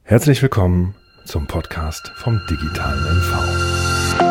Herzlich willkommen zum Podcast vom Digitalen MV.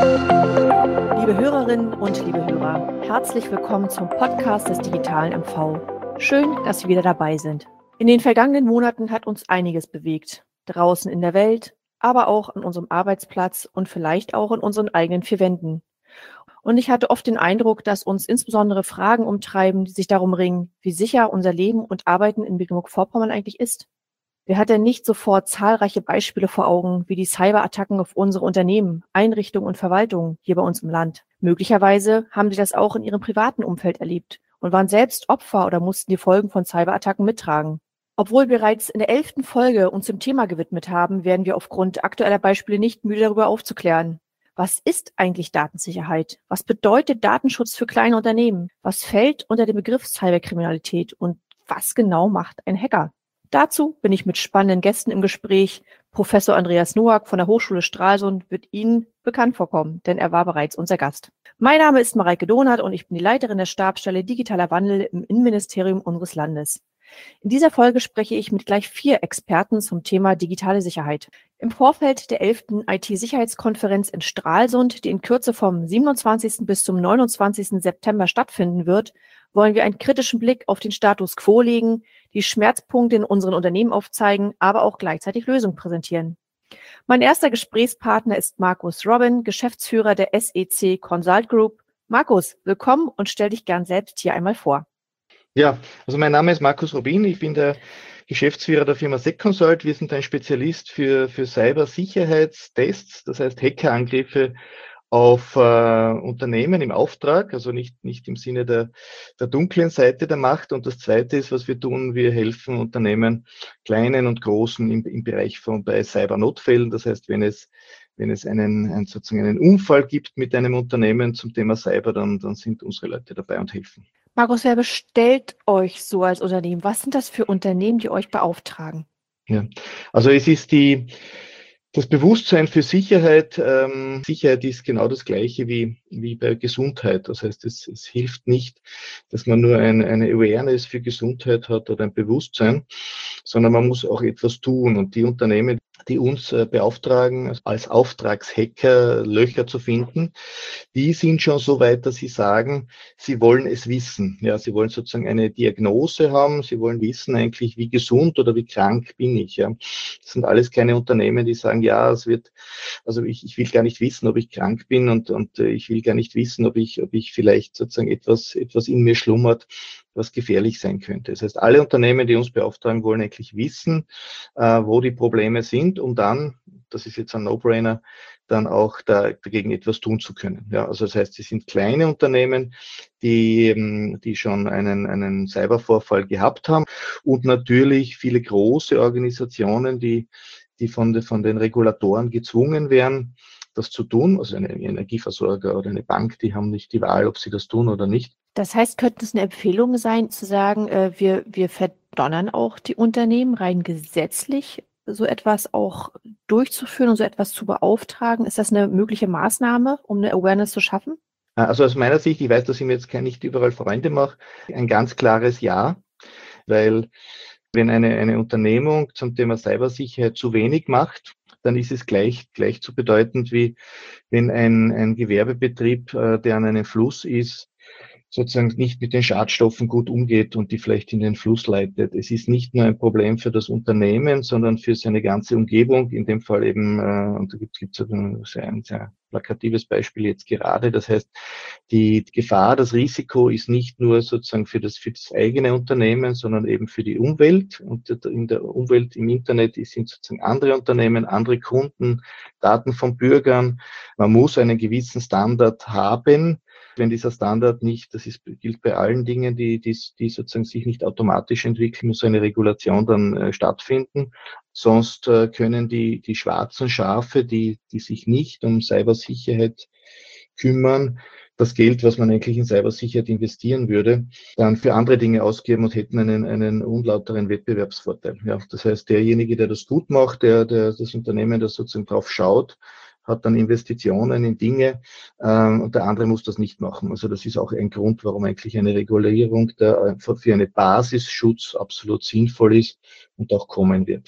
Liebe Hörerinnen und liebe Hörer, herzlich willkommen zum Podcast des Digitalen MV. Schön, dass Sie wieder dabei sind. In den vergangenen Monaten hat uns einiges bewegt. Draußen in der Welt, aber auch an unserem Arbeitsplatz und vielleicht auch in unseren eigenen vier Wänden. Und ich hatte oft den Eindruck, dass uns insbesondere Fragen umtreiben, die sich darum ringen, wie sicher unser Leben und Arbeiten in Mecklenburg-Vorpommern eigentlich ist. Wer hat denn nicht sofort zahlreiche Beispiele vor Augen, wie die Cyberattacken auf unsere Unternehmen, Einrichtungen und Verwaltungen hier bei uns im Land? Möglicherweise haben Sie das auch in Ihrem privaten Umfeld erlebt und waren selbst Opfer oder mussten die Folgen von Cyberattacken mittragen. Obwohl wir bereits in der 11. Folge uns dem Thema gewidmet haben, werden wir aufgrund aktueller Beispiele nicht müde, darüber aufzuklären. Was ist eigentlich Datensicherheit? Was bedeutet Datenschutz für kleine Unternehmen? Was fällt unter den Begriff Cyberkriminalität? Und was genau macht ein Hacker? Dazu bin ich mit spannenden Gästen im Gespräch. Professor Andreas Noack von der Hochschule Stralsund wird Ihnen bekannt vorkommen, denn er war bereits unser Gast. Mein Name ist Mareike Donath und ich bin die Leiterin der Stabsstelle Digitaler Wandel im Innenministerium unseres Landes. In dieser Folge spreche ich mit gleich 4 Experten zum Thema digitale Sicherheit. Im Vorfeld der 11. IT-Sicherheitskonferenz in Stralsund, die in Kürze vom 27. bis zum 29. September stattfinden wird, wollen wir einen kritischen Blick auf den Status quo legen, die Schmerzpunkte in unseren Unternehmen aufzeigen, aber auch gleichzeitig Lösungen präsentieren. Mein erster Gesprächspartner ist Markus Robin, Geschäftsführer der SEC Consult Group. Markus, willkommen und stell dich gern selbst hier einmal vor. Ja, also mein Name ist Markus Robin, ich bin der Geschäftsführer der Firma SEC Consult. Wir sind ein Spezialist für Cybersicherheitstests, das heißt Hackerangriffe auf Unternehmen im Auftrag, also nicht im Sinne der dunklen Seite der Macht. Und das Zweite ist, was wir tun, wir helfen Unternehmen, kleinen und großen, im Bereich bei Cybernotfällen. Das heißt, wenn es sozusagen einen Unfall gibt mit einem Unternehmen zum Thema Cyber, dann sind unsere Leute dabei und helfen. Markus, wer bestellt euch so als Unternehmen? Was sind das für Unternehmen, die euch beauftragen? Ja, also es ist das Bewusstsein für Sicherheit. Sicherheit ist genau das Gleiche wie bei Gesundheit. Das heißt, es hilft nicht, dass man nur eine Awareness für Gesundheit hat oder ein Bewusstsein, sondern man muss auch etwas tun. Und die Unternehmen, die uns beauftragen, als Auftragshacker Löcher zu finden, die sind schon so weit, dass sie sagen, sie wollen es wissen. Ja, sie wollen sozusagen eine Diagnose haben, sie wollen wissen eigentlich, wie gesund oder wie krank bin ich. Ja. Das sind alles keine Unternehmen, die sagen, ja, ich will gar nicht wissen, ob ich krank bin und ich will gar nicht wissen, ob ich vielleicht sozusagen etwas in mir schlummert, was gefährlich sein könnte. Das heißt, alle Unternehmen, die uns beauftragen, wollen eigentlich wissen, wo die Probleme sind, um dann, das ist jetzt ein No-Brainer, dann auch dagegen etwas tun zu können. Ja, also das heißt, sie sind kleine Unternehmen, die schon einen Cybervorfall gehabt haben und natürlich viele große Organisationen, die von den Regulatoren gezwungen werden, das zu tun. Also eine Energieversorger oder eine Bank, die haben nicht die Wahl, ob sie das tun oder nicht. Das heißt, könnte es eine Empfehlung sein, zu sagen, wir verdonnern auch die Unternehmen rein gesetzlich, so etwas auch durchzuführen und so etwas zu beauftragen? Ist das eine mögliche Maßnahme, um eine Awareness zu schaffen? Also aus meiner Sicht, ich weiß, dass ich mir jetzt nicht überall Freunde mache, ein ganz klares Ja, weil wenn eine Unternehmung zum Thema Cybersicherheit zu wenig macht, dann ist es gleich zu bedeutend, wie wenn ein Gewerbebetrieb, der an einem Fluss ist, sozusagen nicht mit den Schadstoffen gut umgeht und die vielleicht in den Fluss leitet. Es ist nicht nur ein Problem für das Unternehmen, sondern für seine ganze Umgebung, in dem Fall eben, und da gibt es ein sehr plakatives Beispiel jetzt gerade. Das heißt, die Gefahr, das Risiko ist nicht nur sozusagen für das eigene Unternehmen, sondern eben für die Umwelt. Und in der Umwelt im Internet sind sozusagen andere Unternehmen, andere Kunden, Daten von Bürgern. Man muss einen gewissen Standard haben. Wenn dieser Standard nicht, gilt bei allen Dingen, die sozusagen sich nicht automatisch entwickeln, muss eine Regulation dann stattfinden. Sonst können die schwarzen Schafe, die sich nicht um Cybersicherheit kümmern, das Geld, was man eigentlich in Cybersicherheit investieren würde, dann für andere Dinge ausgeben und hätten einen unlauteren Wettbewerbsvorteil. Ja, das heißt, derjenige, der das gut macht, das Unternehmen, das sozusagen drauf schaut, hat dann Investitionen in Dinge und der andere muss das nicht machen. Also das ist auch ein Grund, warum eigentlich eine Regulierung für einen Basisschutz absolut sinnvoll ist und auch kommen wird.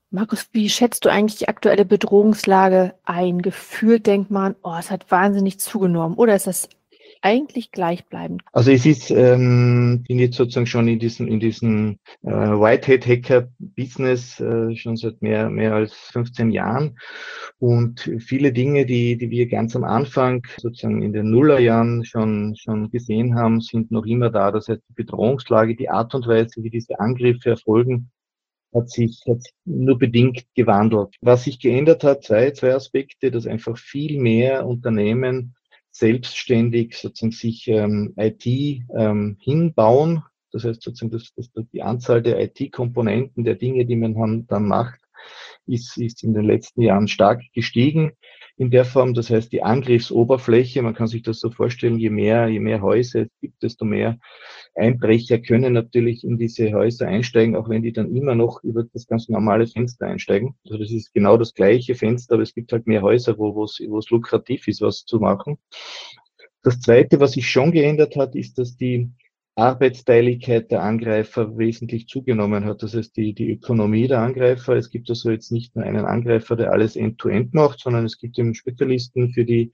Markus, wie schätzt du eigentlich die aktuelle Bedrohungslage ein? Gefühlt denkt man, oh, es hat wahnsinnig zugenommen. Oder ist das eigentlich gleichbleibend? Also es ist, bin jetzt sozusagen schon in diesem Whitehead-Hacker-Business schon seit mehr als 15 Jahren. Und viele Dinge, die wir ganz am Anfang, sozusagen in den Nullerjahren schon gesehen haben, sind noch immer da. Das heißt, die Bedrohungslage, die Art und Weise, wie diese Angriffe erfolgen, hat sich nur bedingt gewandelt. Was sich geändert hat, zwei Aspekte, dass einfach viel mehr Unternehmen selbstständig sozusagen sich IT hinbauen. Das heißt sozusagen, dass die Anzahl der IT-Komponenten, der Dinge, die man dann macht, ist in den letzten Jahren stark gestiegen in der Form. Das heißt, die Angriffsoberfläche, man kann sich das so vorstellen, je mehr Häuser es gibt, desto mehr Einbrecher können natürlich in diese Häuser einsteigen, auch wenn die dann immer noch über das ganz normale Fenster einsteigen. Also das ist genau das gleiche Fenster, aber es gibt halt mehr Häuser, wo es lukrativ ist, was zu machen. Das Zweite, was sich schon geändert hat, ist, dass die Arbeitsteiligkeit der Angreifer wesentlich zugenommen hat. Das heißt, die Ökonomie der Angreifer. Es gibt also jetzt nicht nur einen Angreifer, der alles end-to-end macht, sondern es gibt eben Spezialisten für die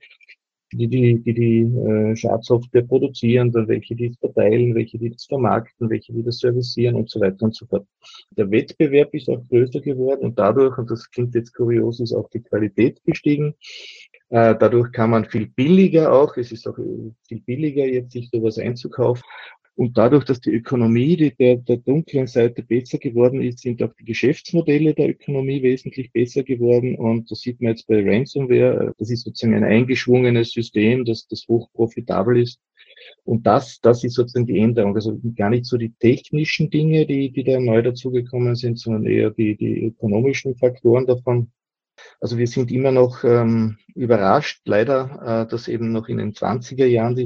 Schadsoftware produzieren, dann welche die es verteilen, welche die das vermarkten, welche die das servicieren und so weiter und so fort. Der Wettbewerb ist auch größer geworden und dadurch, und das klingt jetzt kurios, ist auch die Qualität gestiegen. Dadurch kann man viel billiger auch, es ist auch viel billiger jetzt sich sowas einzukaufen. Und dadurch, dass die Ökonomie der dunklen Seite besser geworden ist, sind auch die Geschäftsmodelle der Ökonomie wesentlich besser geworden. Und das sieht man jetzt bei Ransomware. Das ist sozusagen ein eingeschwungenes System, das hoch profitabel ist. Und das ist sozusagen die Änderung. Also gar nicht so die technischen Dinge, die da neu dazugekommen sind, sondern eher die ökonomischen Faktoren davon. Also wir sind immer noch überrascht, leider, dass eben noch in den 20er Jahren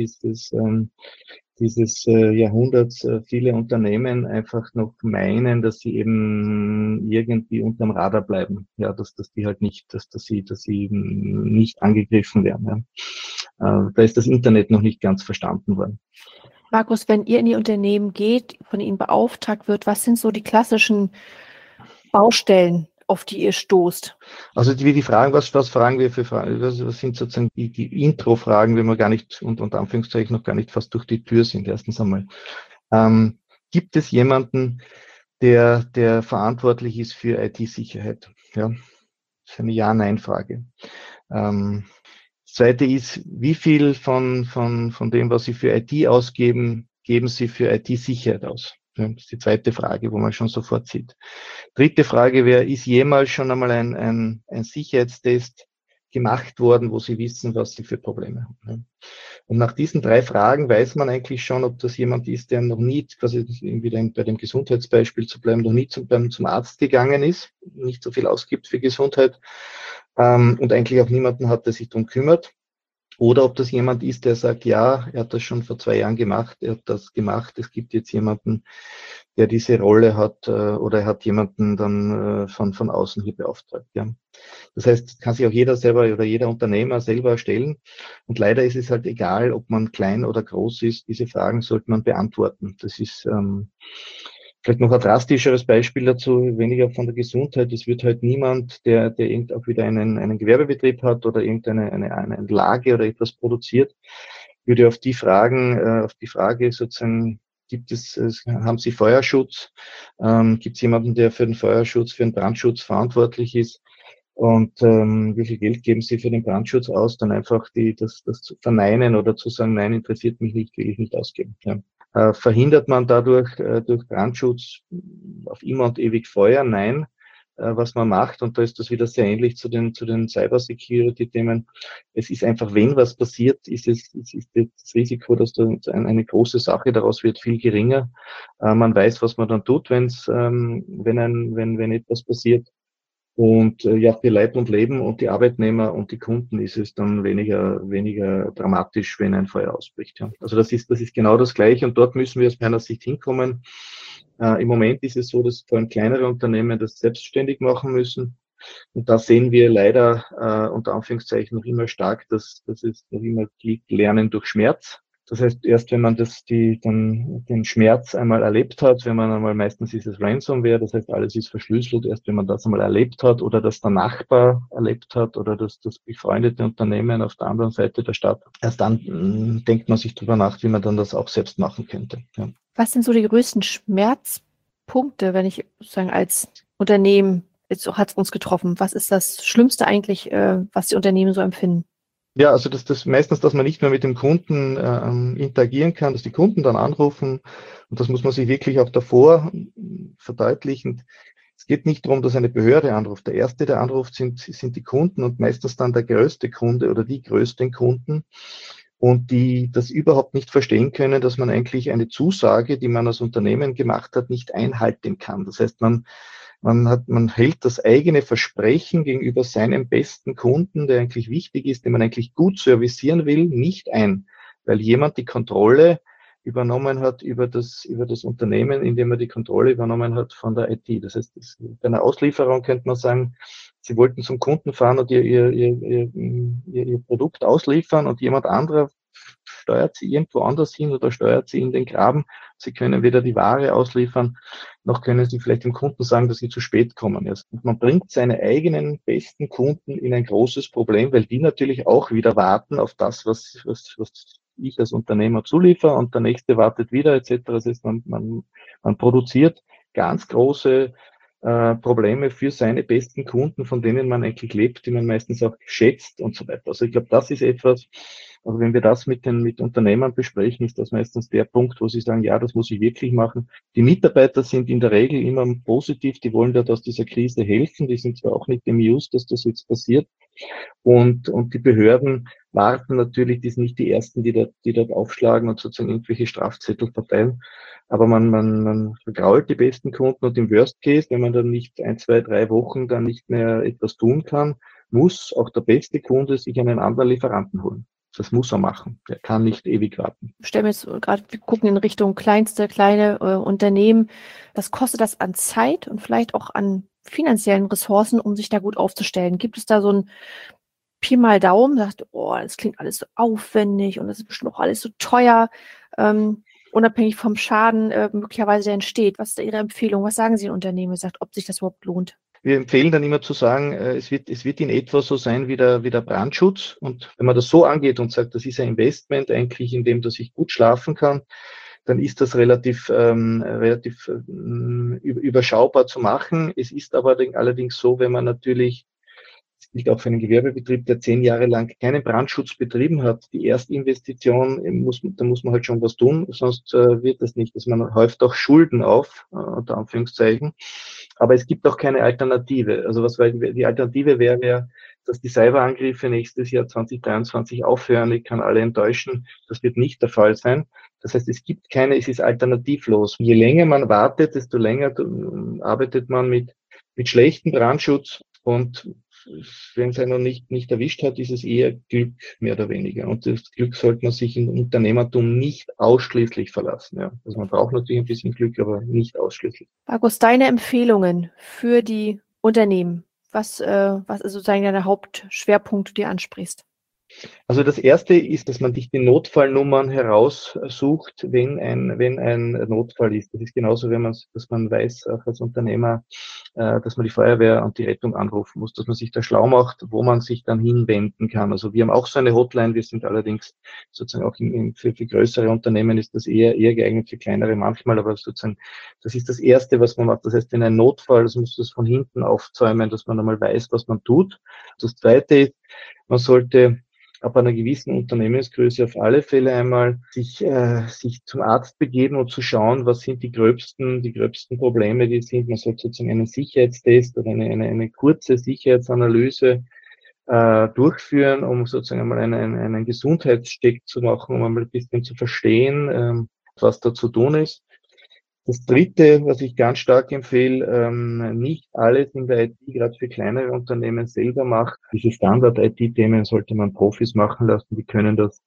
dieses Jahrhunderts viele Unternehmen einfach noch meinen, dass sie eben irgendwie unterm Radar bleiben. Ja, dass die halt nicht, dass sie nicht angegriffen werden. Ja. Da ist das Internet noch nicht ganz verstanden worden. Markus, wenn ihr in die Unternehmen geht, von ihnen beauftragt wird, was sind so die klassischen Baustellen, auf die ihr stoßt? Also die Fragen, was fragen wir für Fragen? Was sind sozusagen die Intro-Fragen, wenn wir gar nicht, unter Anführungszeichen, noch gar nicht fast durch die Tür sind, erstens einmal. Gibt es jemanden, der verantwortlich ist für IT-Sicherheit? Ja, das ist eine Ja-Nein-Frage. Das Zweite ist, wie viel von dem, was Sie für IT ausgeben, geben Sie für IT-Sicherheit aus? Das ist die zweite Frage, wo man schon sofort sieht. Dritte Frage wäre, ist jemals schon einmal ein Sicherheitstest gemacht worden, wo Sie wissen, was Sie für Probleme haben? Und nach diesen 3 Fragen weiß man eigentlich schon, ob das jemand ist, der noch nie, quasi wieder bei dem Gesundheitsbeispiel zu bleiben, noch nie zum Arzt gegangen ist, nicht so viel ausgibt für Gesundheit und eigentlich auch niemanden hat, der sich darum kümmert. Oder ob das jemand ist, der sagt, ja, er hat das schon vor 2 Jahren gemacht, er hat das gemacht, es gibt jetzt jemanden, der diese Rolle hat oder er hat jemanden dann von außen hier beauftragt. Ja. Das heißt, das kann sich auch jeder selber oder jeder Unternehmer selber stellen. Und leider ist es halt egal, ob man klein oder groß ist, diese Fragen sollte man beantworten. Das ist vielleicht noch ein drastischeres Beispiel dazu, weniger von der Gesundheit. Es wird halt niemand, der auch wieder einen Gewerbebetrieb hat oder eine Lage oder etwas produziert, würde auf die Frage sozusagen, haben Sie Feuerschutz? Gibt es jemanden, der für den Feuerschutz, für den Brandschutz verantwortlich ist? Und wie viel Geld geben Sie für den Brandschutz aus? Dann einfach das zu verneinen oder zu sagen, nein, interessiert mich nicht, will ich nicht ausgeben. Ja. Verhindert man dadurch durch Brandschutz auf immer und ewig Feuer? Nein. Was man macht, und da ist das wieder sehr ähnlich zu den Cyber-Security-Themen. Es ist einfach, wenn was passiert, ist das Risiko, dass da eine große Sache daraus wird, viel geringer. Man weiß, was man dann tut, wenn etwas passiert. Und ja, für Leib und Leben und die Arbeitnehmer und die Kunden ist es dann weniger dramatisch, wenn ein Feuer ausbricht. Ja. Also das ist genau das Gleiche und dort müssen wir aus meiner Sicht hinkommen. Im Moment ist es so, dass vor allem kleinere Unternehmen das selbstständig machen müssen. Und da sehen wir leider unter Anführungszeichen noch immer stark, dass es noch immer gilt, Lernen durch Schmerz. Das heißt, erst wenn man dann den Schmerz einmal erlebt hat, wenn man einmal, meistens ist es Ransomware, das heißt, alles ist verschlüsselt, erst wenn man das einmal erlebt hat oder das der Nachbar erlebt hat oder das befreundete Unternehmen auf der anderen Seite der Stadt, erst dann denkt man sich drüber nach, wie man dann das auch selbst machen könnte. Ja. Was sind so die größten Schmerzpunkte, wenn ich sozusagen als Unternehmen, jetzt hat es uns getroffen, was ist das Schlimmste eigentlich, was die Unternehmen so empfinden? Ja, also das meistens, dass man nicht mehr mit dem Kunden interagieren kann, dass die Kunden dann anrufen, und das muss man sich wirklich auch davor verdeutlichen. Es geht nicht darum, dass eine Behörde anruft. Der Erste, der anruft, sind die Kunden und meistens dann der größte Kunde oder die größten Kunden, und die das überhaupt nicht verstehen können, dass man eigentlich eine Zusage, die man als Unternehmen gemacht hat, nicht einhalten kann. Das heißt, man hält das eigene Versprechen gegenüber seinem besten Kunden, der eigentlich wichtig ist, den man eigentlich gut servicieren will, nicht ein, weil jemand die Kontrolle übernommen hat über das Unternehmen, indem er die Kontrolle übernommen hat von der IT. Das heißt, bei einer Auslieferung könnte man sagen, Sie wollten zum Kunden fahren und ihr Produkt ausliefern und jemand anderer steuert Sie irgendwo anders hin oder steuert Sie in den Graben. Sie können weder die Ware ausliefern, noch können Sie vielleicht dem Kunden sagen, dass Sie zu spät kommen. Und man bringt seine eigenen besten Kunden in ein großes Problem, weil die natürlich auch wieder warten auf das, was ich als Unternehmer zuliefere, und der nächste wartet wieder etc. Das heißt, man produziert ganz große Probleme für seine besten Kunden, von denen man eigentlich lebt, die man meistens auch schätzt und so weiter. Also ich glaube, das ist etwas, also wenn wir das mit Unternehmern besprechen, ist das meistens der Punkt, wo sie sagen, ja, das muss ich wirklich machen. Die Mitarbeiter sind in der Regel immer positiv, die wollen dort aus dieser Krise helfen, die sind zwar auch nicht amused, dass das jetzt passiert, und die Behörden warten natürlich, die sind nicht die Ersten, die dort aufschlagen und sozusagen irgendwelche Strafzettel verteilen. Aber man vergrault die besten Kunden, und im Worst Case, wenn man dann nicht 1, 2, 3 Wochen dann nicht mehr etwas tun kann, muss auch der beste Kunde sich einen anderen Lieferanten holen. Das muss er machen. Der kann nicht ewig warten. Stellen wir jetzt gerade, wir gucken in Richtung kleine Unternehmen. Was kostet das an Zeit und vielleicht auch an finanziellen Ressourcen, um sich da gut aufzustellen? Gibt es da so ein Pi mal Daumen, sagt, oh, das klingt alles so aufwendig und das ist bestimmt auch alles so teuer, unabhängig vom Schaden möglicherweise, der entsteht. Was ist da Ihre Empfehlung? Was sagen Sie den Unternehmen, sagt, ob sich das überhaupt lohnt? Wir empfehlen dann immer zu sagen, es wird in etwa so sein wie der Brandschutz. Und wenn man das so angeht und sagt, das ist ein Investment eigentlich, in dem dass ich gut schlafen kann, dann ist das relativ überschaubar zu machen. Es ist aber allerdings so, wenn man natürlich, das gilt auch für einen Gewerbebetrieb, der 10 Jahre lang keinen Brandschutz betrieben hat, die Erstinvestition, da muss man halt schon was tun, sonst wird das nicht. Also man häuft auch Schulden auf, unter Anführungszeichen. Aber es gibt auch keine Alternative. Also die Alternative wäre ja, dass die Cyberangriffe nächstes Jahr 2023 aufhören. Ich kann alle enttäuschen. Das wird nicht der Fall sein. Das heißt, es ist alternativlos. Je länger man wartet, desto länger arbeitet man mit schlechtem Brandschutz, und wenn es einen nicht erwischt hat, ist es eher Glück, mehr oder weniger. Und das Glück sollte man sich im Unternehmertum nicht ausschließlich verlassen. Ja. Also man braucht natürlich ein bisschen Glück, aber nicht ausschließlich. Markus, deine Empfehlungen für die Unternehmen, was ist sozusagen deine Hauptschwerpunkte, die du ansprichst? Also das erste ist, dass man sich die Notfallnummern heraussucht, wenn ein Notfall ist. Das ist genauso, dass man weiß, auch als Unternehmer, dass man die Feuerwehr und die Rettung anrufen muss, dass man sich da schlau macht, wo man sich dann hinwenden kann. Also wir haben auch so eine Hotline, wir sind allerdings sozusagen auch für größere Unternehmen ist das eher geeignet, für kleinere manchmal, aber sozusagen, das ist das Erste, was man macht. Das heißt, wenn ein Notfall, das muss das von hinten aufzäumen, dass man einmal weiß, was man tut. Das Zweite ist, man sollte ab einer gewissen Unternehmensgröße auf alle Fälle einmal sich zum Arzt begeben und zu schauen, was sind die gröbsten Probleme, die sind. Man sollte sozusagen einen Sicherheitstest oder eine kurze Sicherheitsanalyse durchführen, um sozusagen einmal einen Gesundheitscheck zu machen, um einmal ein bisschen zu verstehen, was da zu tun ist. Das Dritte, was ich ganz stark empfehle, nicht alles in der IT, gerade für kleinere Unternehmen, selber macht. Diese Standard-IT-Themen sollte man Profis machen lassen, die können das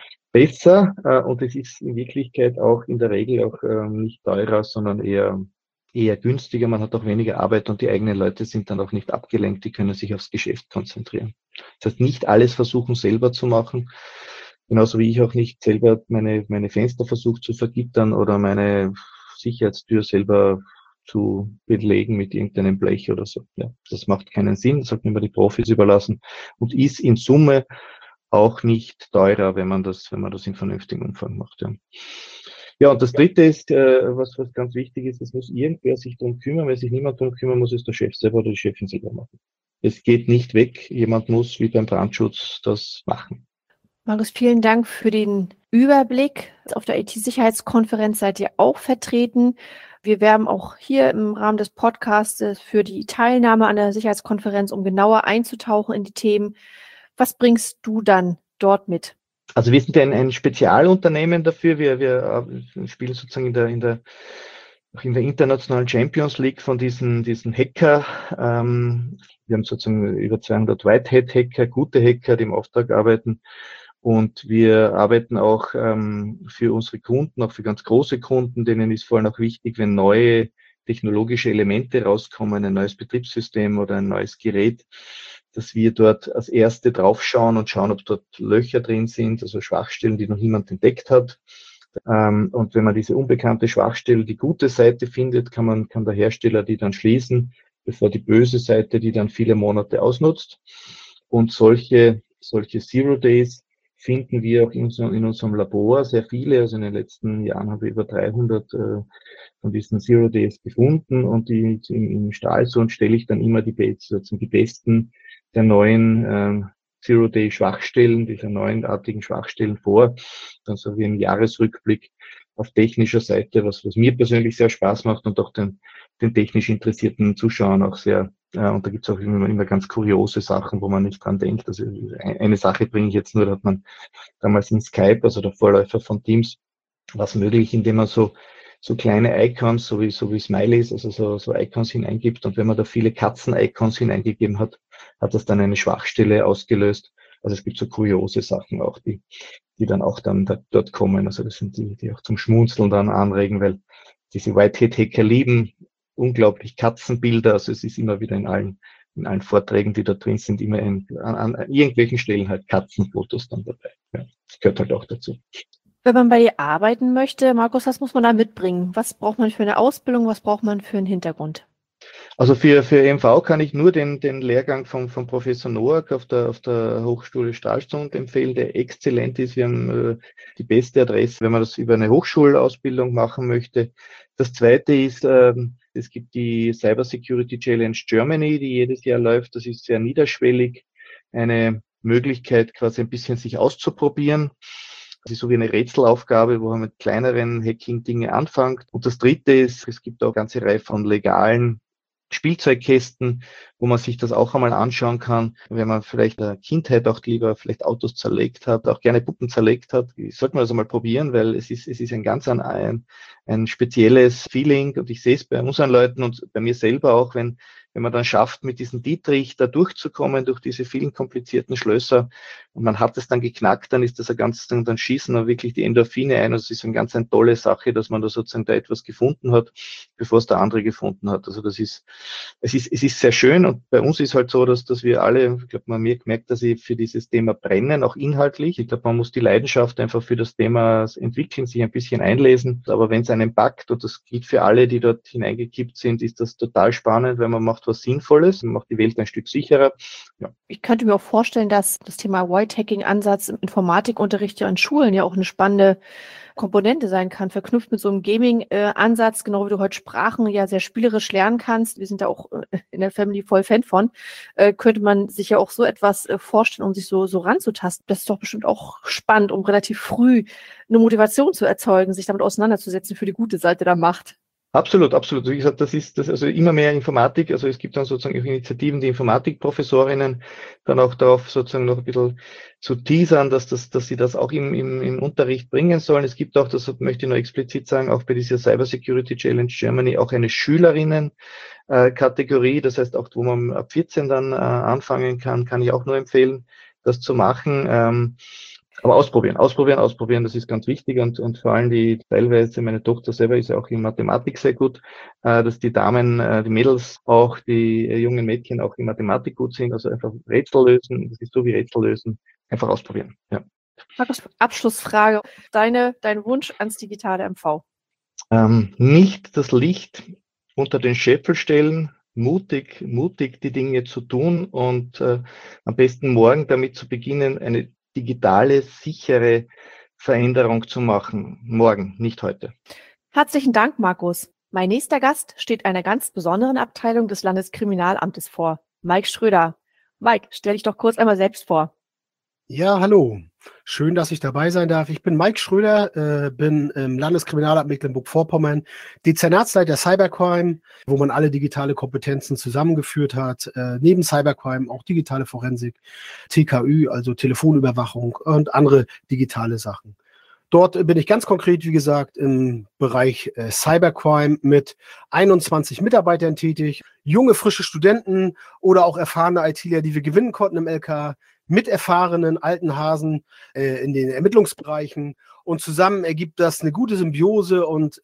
besser, und es ist in Wirklichkeit auch in der Regel auch nicht teurer, sondern eher günstiger. Man hat auch weniger Arbeit und die eigenen Leute sind dann auch nicht abgelenkt, die können sich aufs Geschäft konzentrieren. Das heißt, nicht alles versuchen selber zu machen. Genauso wie ich auch nicht selber meine Fenster versuche zu vergittern oder meine Sicherheitstür selber zu belegen mit irgendeinem Blech oder so. Ja, das macht keinen Sinn, das sollten immer die Profis überlassen und ist in Summe auch nicht teurer, wenn man das in vernünftigem Umfang macht. Ja. Ja, und das Dritte ist, was ganz wichtig ist, es muss irgendwer sich darum kümmern. Wenn sich niemand darum kümmern muss, es der Chef selber oder die Chefin selber machen. Es geht nicht weg. Jemand muss wie beim Brandschutz das machen. Markus, vielen Dank für den Überblick. Auf der IT-Sicherheitskonferenz seid ihr auch vertreten. Wir werben auch hier im Rahmen des Podcasts für die Teilnahme an der Sicherheitskonferenz, um genauer einzutauchen in die Themen. Was bringst du dann dort mit? Also wir sind ein Spezialunternehmen dafür. Wir spielen sozusagen in der internationalen Champions League von diesen Hacker. Wir haben sozusagen über 200 Whitehat-Hacker, gute Hacker, die im Auftrag arbeiten. Und wir arbeiten auch für unsere Kunden, auch für ganz große Kunden, denen ist vor allem auch wichtig, wenn neue technologische Elemente rauskommen, ein neues Betriebssystem oder ein neues Gerät, dass wir dort als Erste draufschauen und schauen, ob dort Löcher drin sind, also Schwachstellen, die noch niemand entdeckt hat. Und wenn man diese unbekannte Schwachstelle, die gute Seite findet, kann der Hersteller die dann schließen, bevor die böse Seite die dann viele Monate ausnutzt. Und solche Zero Days finden wir auch in unserem Labor sehr viele. Also in den letzten Jahren haben wir über 300 von diesen Zero Days gefunden und die im Stahlsund stelle ich dann immer die besten der neuen Zero Day Schwachstellen, dieser neuartigen Schwachstellen vor. Dann so wie ein Jahresrückblick auf technischer Seite, was mir persönlich sehr Spaß macht und auch den technisch interessierten Zuschauern auch sehr. Und da gibt es auch immer ganz kuriose Sachen, wo man nicht dran denkt. Also eine Sache bringe ich jetzt nur, da hat man damals in Skype, also der Vorläufer von Teams, was möglich, indem man so kleine Icons, so wie Smileys, also so Icons hineingibt. Und wenn man da viele Katzen-Icons hineingegeben hat, hat das dann eine Schwachstelle ausgelöst. Also es gibt so kuriose Sachen auch, die dann auch dort kommen. Also das sind die auch zum Schmunzeln dann anregen, weil diese Whitehat-Hacker lieben unglaublich Katzenbilder. Also es ist immer wieder in allen Vorträgen, die da drin sind, immer an irgendwelchen Stellen halt Katzenfotos dann dabei. Ja, das gehört halt auch dazu. Wenn man bei dir arbeiten möchte, Markus, was muss man da mitbringen? Was braucht man für eine Ausbildung? Was braucht man für einen Hintergrund? Also für EMV kann ich nur den Lehrgang von Professor Noack auf der Hochschule Stralsund empfehlen, der exzellent ist. Wir haben die beste Adresse, wenn man das über eine Hochschulausbildung machen möchte. Das Zweite ist, es gibt die Cyber Security Challenge Germany, die jedes Jahr läuft. Das ist sehr niederschwellig, eine Möglichkeit, quasi ein bisschen sich auszuprobieren. Das ist so wie eine Rätselaufgabe, wo man mit kleineren Hacking-Dinge anfängt. Und das Dritte ist, es gibt auch eine ganze Reihe von legalen Spielzeugkästen, wo man sich das auch einmal anschauen kann, wenn man vielleicht in der Kindheit auch lieber vielleicht Autos zerlegt hat, auch gerne Puppen zerlegt hat. Sollte man das einmal probieren, weil es ist ein spezielles Feeling und ich sehe es bei unseren Leuten und bei mir selber auch, wenn man dann schafft, mit diesem Dietrich da durchzukommen, durch diese vielen komplizierten Schlösser und man hat es dann geknackt, dann ist das dann schießen dann wirklich die Endorphine ein. Also es ist eine tolle Sache, dass man da sozusagen da etwas gefunden hat, bevor es der andere gefunden hat. Also es ist sehr schön und bei uns ist halt so, dass wir alle, ich glaube, man merkt, dass sie für dieses Thema brennen, auch inhaltlich. Ich glaube, man muss die Leidenschaft einfach für das Thema entwickeln, sich ein bisschen einlesen. Aber wenn es einen packt, und das gilt für alle, die dort hineingekippt sind, ist das total spannend, weil man macht was Sinnvolles, man macht die Welt ein Stück sicherer. Ja. Ich könnte mir auch vorstellen, dass das Thema White-Hacking-Ansatz im Informatikunterricht ja an Schulen ja auch eine spannende Komponente sein kann, verknüpft mit so einem Gaming-Ansatz, genau wie du heute Sprachen ja sehr spielerisch lernen kannst. Wir sind da auch in der Family voll Fan von. Könnte man sich ja auch so etwas vorstellen, um sich so ranzutasten. Das ist doch bestimmt auch spannend, um relativ früh eine Motivation zu erzeugen, sich damit auseinanderzusetzen für die gute Seite der Macht. Absolut. Wie gesagt, das ist also immer mehr Informatik. Also es gibt dann sozusagen auch Initiativen, die Informatikprofessorinnen dann auch darauf sozusagen noch ein bisschen zu teasern, dass sie das auch im Unterricht bringen sollen. Es gibt auch, das möchte ich noch explizit sagen, auch bei dieser Cyber Security Challenge Germany auch eine Schülerinnen-Kategorie. Das heißt auch, wo man ab 14 dann anfangen kann ich auch nur empfehlen, das zu machen. Aber ausprobieren, das ist ganz wichtig und vor allem teilweise, meine Tochter selber ist ja auch in Mathematik sehr gut, dass die Damen, die Mädels auch, die jungen Mädchen auch in Mathematik gut sind, also einfach Rätsel lösen, das ist so wie Rätsel lösen, einfach ausprobieren, ja. Markus, Abschlussfrage. Dein Wunsch ans digitale MV? Nicht das Licht unter den Scheffel stellen, mutig die Dinge zu tun und am besten morgen damit zu beginnen, eine digitale, sichere Veränderung zu machen. Morgen, nicht heute. Herzlichen Dank, Markus. Mein nächster Gast steht einer ganz besonderen Abteilung des Landeskriminalamtes vor, Mike Schröder. Mike, stell dich doch kurz einmal selbst vor. Ja, hallo. Schön, dass ich dabei sein darf. Ich bin Mike Schröder, bin im Landeskriminalamt Mecklenburg-Vorpommern Dezernatsleiter Cybercrime, wo man alle digitale Kompetenzen zusammengeführt hat. Neben Cybercrime auch digitale Forensik, TKÜ, also Telefonüberwachung und andere digitale Sachen. Dort bin ich ganz konkret, wie gesagt, im Bereich Cybercrime mit 21 Mitarbeitern tätig. Junge, frische Studenten oder auch erfahrene ITler, die wir gewinnen konnten im LKA, mit erfahrenen alten Hasen in den Ermittlungsbereichen. Und zusammen ergibt das eine gute Symbiose und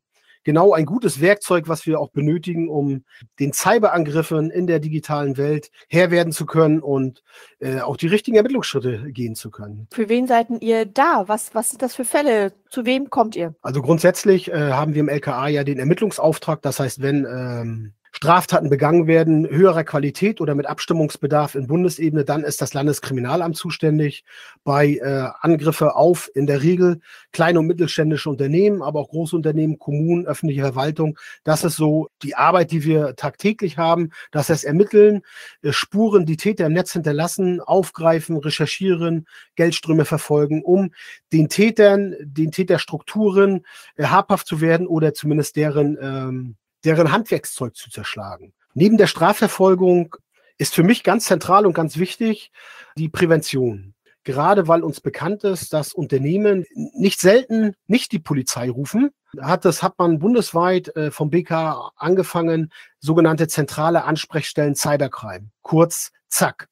genau ein gutes Werkzeug, was wir auch benötigen, um den Cyberangriffen in der digitalen Welt Herr werden zu können und auch die richtigen Ermittlungsschritte gehen zu können. Für wen seid ihr da? Was sind das für Fälle? Zu wem kommt ihr? Also grundsätzlich haben wir im LKA ja den Ermittlungsauftrag. Das heißt, wenn Straftaten begangen werden, höherer Qualität oder mit Abstimmungsbedarf in Bundesebene, dann ist das Landeskriminalamt zuständig. Bei Angriffe auf in der Regel kleine und mittelständische Unternehmen, aber auch große Unternehmen, Kommunen, öffentliche Verwaltung. Das ist so die Arbeit, die wir tagtäglich haben. Das heißt, ermitteln, Spuren, die Täter im Netz hinterlassen, aufgreifen, recherchieren, Geldströme verfolgen, um den Tätern, den Täterstrukturen habhaft zu werden oder zumindest deren Handwerkszeug zu zerschlagen. Neben der Strafverfolgung ist für mich ganz zentral und ganz wichtig die Prävention. Gerade weil uns bekannt ist, dass Unternehmen nicht selten nicht die Polizei rufen, hat man bundesweit vom BK angefangen, sogenannte zentrale Ansprechstellen Cybercrime, kurz ZAK.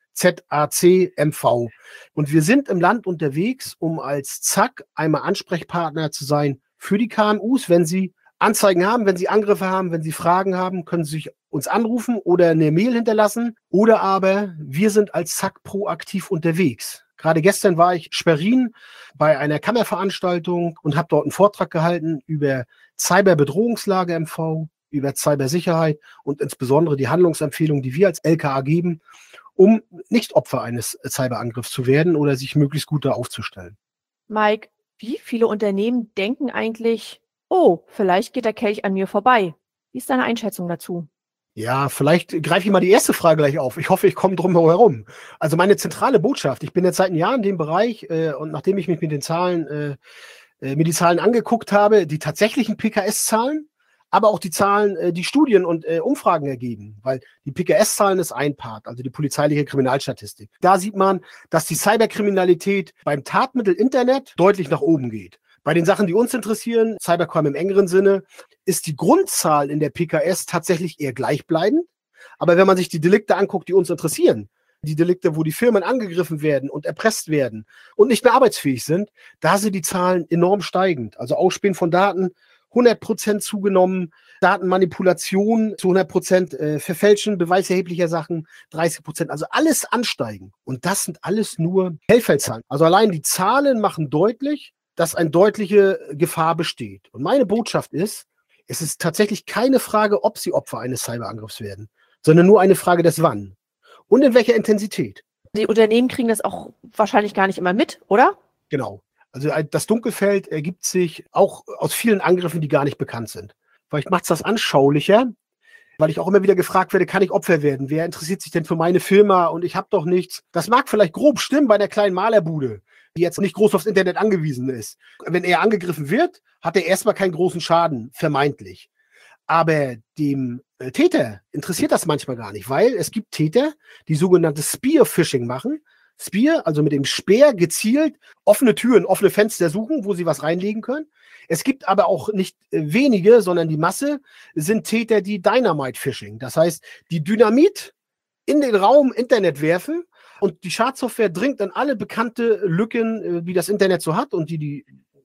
ZACMV. Und wir sind im Land unterwegs, um als ZAK einmal Ansprechpartner zu sein für die KMUs, wenn sie Anzeigen haben, wenn Sie Angriffe haben, wenn Sie Fragen haben, können Sie sich uns anrufen oder eine Mail hinterlassen. Oder aber wir sind als ZAK proaktiv unterwegs. Gerade gestern war ich Schwerin bei einer Kammerveranstaltung und habe dort einen Vortrag gehalten über Cyberbedrohungslage MV, über Cybersicherheit und insbesondere die Handlungsempfehlungen, die wir als LKA geben, um nicht Opfer eines Cyberangriffs zu werden oder sich möglichst gut da aufzustellen. Mike, wie viele Unternehmen denken eigentlich, oh, vielleicht geht der Kelch an mir vorbei? Wie ist deine Einschätzung dazu? Ja, vielleicht greife ich mal die erste Frage gleich auf. Ich hoffe, ich komme drum herum. Also meine zentrale Botschaft, ich bin jetzt seit einem Jahr in dem Bereich und nachdem ich mich mit den Zahlen, mir die Zahlen angeguckt habe, die tatsächlichen PKS-Zahlen, aber auch die Zahlen, die Studien und Umfragen ergeben, weil die PKS-Zahlen ist ein Part, also die polizeiliche Kriminalstatistik. Da sieht man, dass die Cyberkriminalität beim Tatmittel Internet deutlich nach oben geht. Bei den Sachen, die uns interessieren, Cybercrime im engeren Sinne, ist die Grundzahl in der PKS tatsächlich eher gleichbleibend. Aber wenn man sich die Delikte anguckt, die uns interessieren, die Delikte, wo die Firmen angegriffen werden und erpresst werden und nicht mehr arbeitsfähig sind, da sind die Zahlen enorm steigend. Also Ausspähen von Daten 100% zugenommen, Datenmanipulation zu 100%, Verfälschen beweiserheblicher Sachen 30%, also alles ansteigen. Und das sind alles nur Hellfeldzahlen. Also allein die Zahlen machen deutlich, dass eine deutliche Gefahr besteht. Und meine Botschaft ist, es ist tatsächlich keine Frage, ob sie Opfer eines Cyberangriffs werden, sondern nur eine Frage des Wann und in welcher Intensität. Die Unternehmen kriegen das auch wahrscheinlich gar nicht immer mit, oder? Genau. Also das Dunkelfeld ergibt sich auch aus vielen Angriffen, die gar nicht bekannt sind. Vielleicht macht es das anschaulicher, weil ich auch immer wieder gefragt werde, kann ich Opfer werden? Wer interessiert sich denn für meine Firma und ich habe doch nichts? Das mag vielleicht grob stimmen bei einer kleinen Malerbude, die jetzt nicht groß aufs Internet angewiesen ist. Wenn er angegriffen wird, hat er erstmal keinen großen Schaden, vermeintlich. Aber dem Täter interessiert das manchmal gar nicht, weil es gibt Täter, die sogenannte Spear-Phishing machen. Spear, also mit dem Speer gezielt offene Türen, offene Fenster suchen, wo sie was reinlegen können. Es gibt aber auch nicht wenige, sondern die Masse sind Täter, die Dynamite-Phishing. Das heißt, die Dynamit in den Raum Internet werfen und die Schadsoftware dringt an alle bekannte Lücken, wie das Internet so hat und die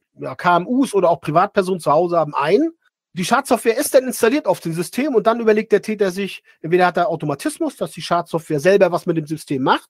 KMUs oder auch Privatpersonen zu Hause haben, ein. Die Schadsoftware ist dann installiert auf dem System und dann überlegt der Täter sich, entweder hat er Automatismus, dass die Schadsoftware selber was mit dem System macht,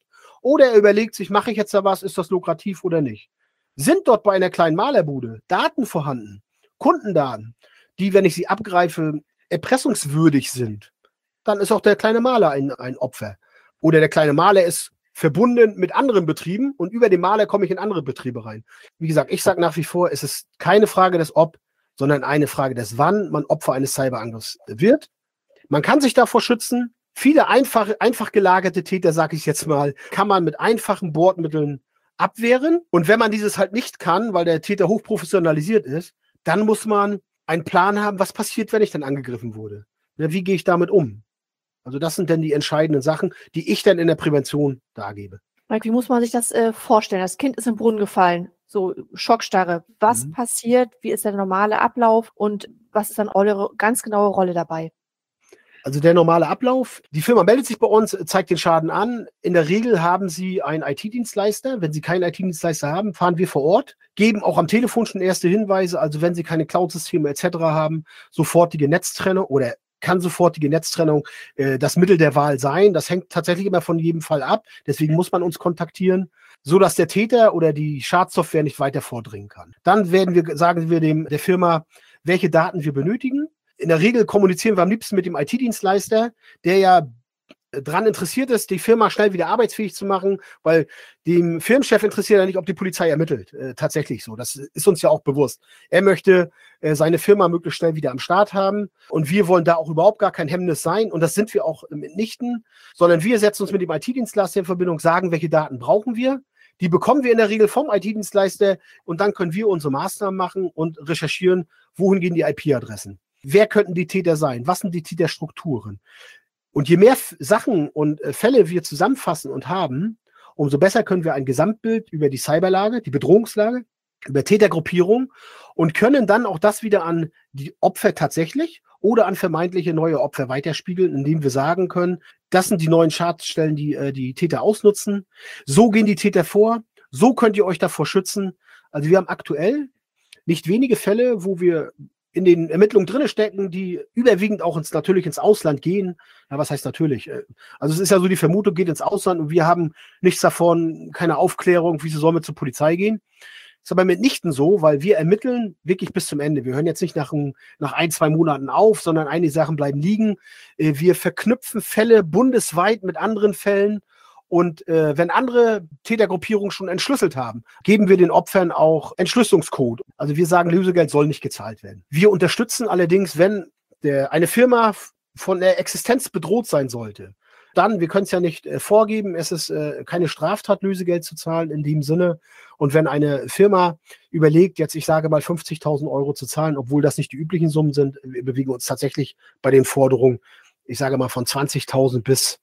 Oder er überlegt sich, mache ich jetzt da was, ist das lukrativ oder nicht? Sind dort bei einer kleinen Malerbude Daten vorhanden, Kundendaten, die, wenn ich sie abgreife, erpressungswürdig sind, dann ist auch der kleine Maler ein Opfer. Oder der kleine Maler ist verbunden mit anderen Betrieben und über den Maler komme ich in andere Betriebe rein. Wie gesagt, ich sage nach wie vor, es ist keine Frage des Ob, sondern eine Frage des Wann man Opfer eines Cyberangriffs wird. Man kann sich davor schützen. Viele einfach gelagerte Täter, sage ich jetzt mal, kann man mit einfachen Bordmitteln abwehren. Und wenn man dieses halt nicht kann, weil der Täter hochprofessionalisiert ist, dann muss man einen Plan haben, was passiert, wenn ich dann angegriffen wurde. Ja, wie gehe ich damit um? Also das sind dann die entscheidenden Sachen, die ich dann in der Prävention dargebe. Mike, wie muss man sich das vorstellen? Das Kind ist im Brunnen gefallen, so Schockstarre. Was passiert? Wie ist der normale Ablauf? Und was ist dann eure ganz genaue Rolle dabei? Also der normale Ablauf, die Firma meldet sich bei uns, zeigt den Schaden an. In der Regel haben sie einen IT-Dienstleister. Wenn sie keinen IT-Dienstleister haben, fahren wir vor Ort, geben auch am Telefon schon erste Hinweise. Also wenn sie keine Cloud-Systeme etc. haben, sofortige Netztrennung oder kann sofortige Netztrennung das Mittel der Wahl sein. Das hängt tatsächlich immer von jedem Fall ab. Deswegen muss man uns kontaktieren, sodass der Täter oder die Schadsoftware nicht weiter vordringen kann. Dann sagen wir der Firma, welche Daten wir benötigen. In der Regel kommunizieren wir am liebsten mit dem IT-Dienstleister, der ja daran interessiert ist, die Firma schnell wieder arbeitsfähig zu machen, weil dem Firmenchef interessiert ja nicht, ob die Polizei ermittelt. Tatsächlich so. Das ist uns ja auch bewusst. Er möchte seine Firma möglichst schnell wieder am Start haben und wir wollen da auch überhaupt gar kein Hemmnis sein und das sind wir auch mitnichten, sondern wir setzen uns mit dem IT-Dienstleister in Verbindung, sagen, welche Daten brauchen wir. Die bekommen wir in der Regel vom IT-Dienstleister und dann können wir unsere Maßnahmen machen und recherchieren, wohin gehen die IP-Adressen. Wer könnten die Täter sein? Was sind die Täterstrukturen? Und je mehr Sachen und Fälle wir zusammenfassen und haben, umso besser können wir ein Gesamtbild über die Cyberlage, die Bedrohungslage, über Tätergruppierung und können dann auch das wieder an die Opfer tatsächlich oder an vermeintliche neue Opfer weiterspiegeln, indem wir sagen können, das sind die neuen Schadstellen, die die Täter ausnutzen. So gehen die Täter vor. So könnt ihr euch davor schützen. Also wir haben aktuell nicht wenige Fälle, wo wir in den Ermittlungen drinne stecken, die überwiegend auch natürlich ins Ausland gehen. Ja, was heißt natürlich? Also es ist ja so, die Vermutung geht ins Ausland und wir haben nichts davon, keine Aufklärung, wieso sollen wir zur Polizei gehen. Ist aber mitnichten so, weil wir ermitteln wirklich bis zum Ende. Wir hören jetzt nicht nach 1-2 Monaten auf, sondern einige Sachen bleiben liegen. Wir verknüpfen Fälle bundesweit mit anderen Fällen. Und wenn andere Tätergruppierungen schon entschlüsselt haben, geben wir den Opfern auch Entschlüsselungscode. Also wir sagen, Lösegeld soll nicht gezahlt werden. Wir unterstützen allerdings, wenn eine Firma von der Existenz bedroht sein sollte, dann, wir können es ja nicht vorgeben, es ist keine Straftat, Lösegeld zu zahlen in dem Sinne. Und wenn eine Firma überlegt, jetzt ich sage mal 50.000 Euro zu zahlen, obwohl das nicht die üblichen Summen sind, wir bewegen uns tatsächlich bei den Forderungen, ich sage mal von 20.000 bis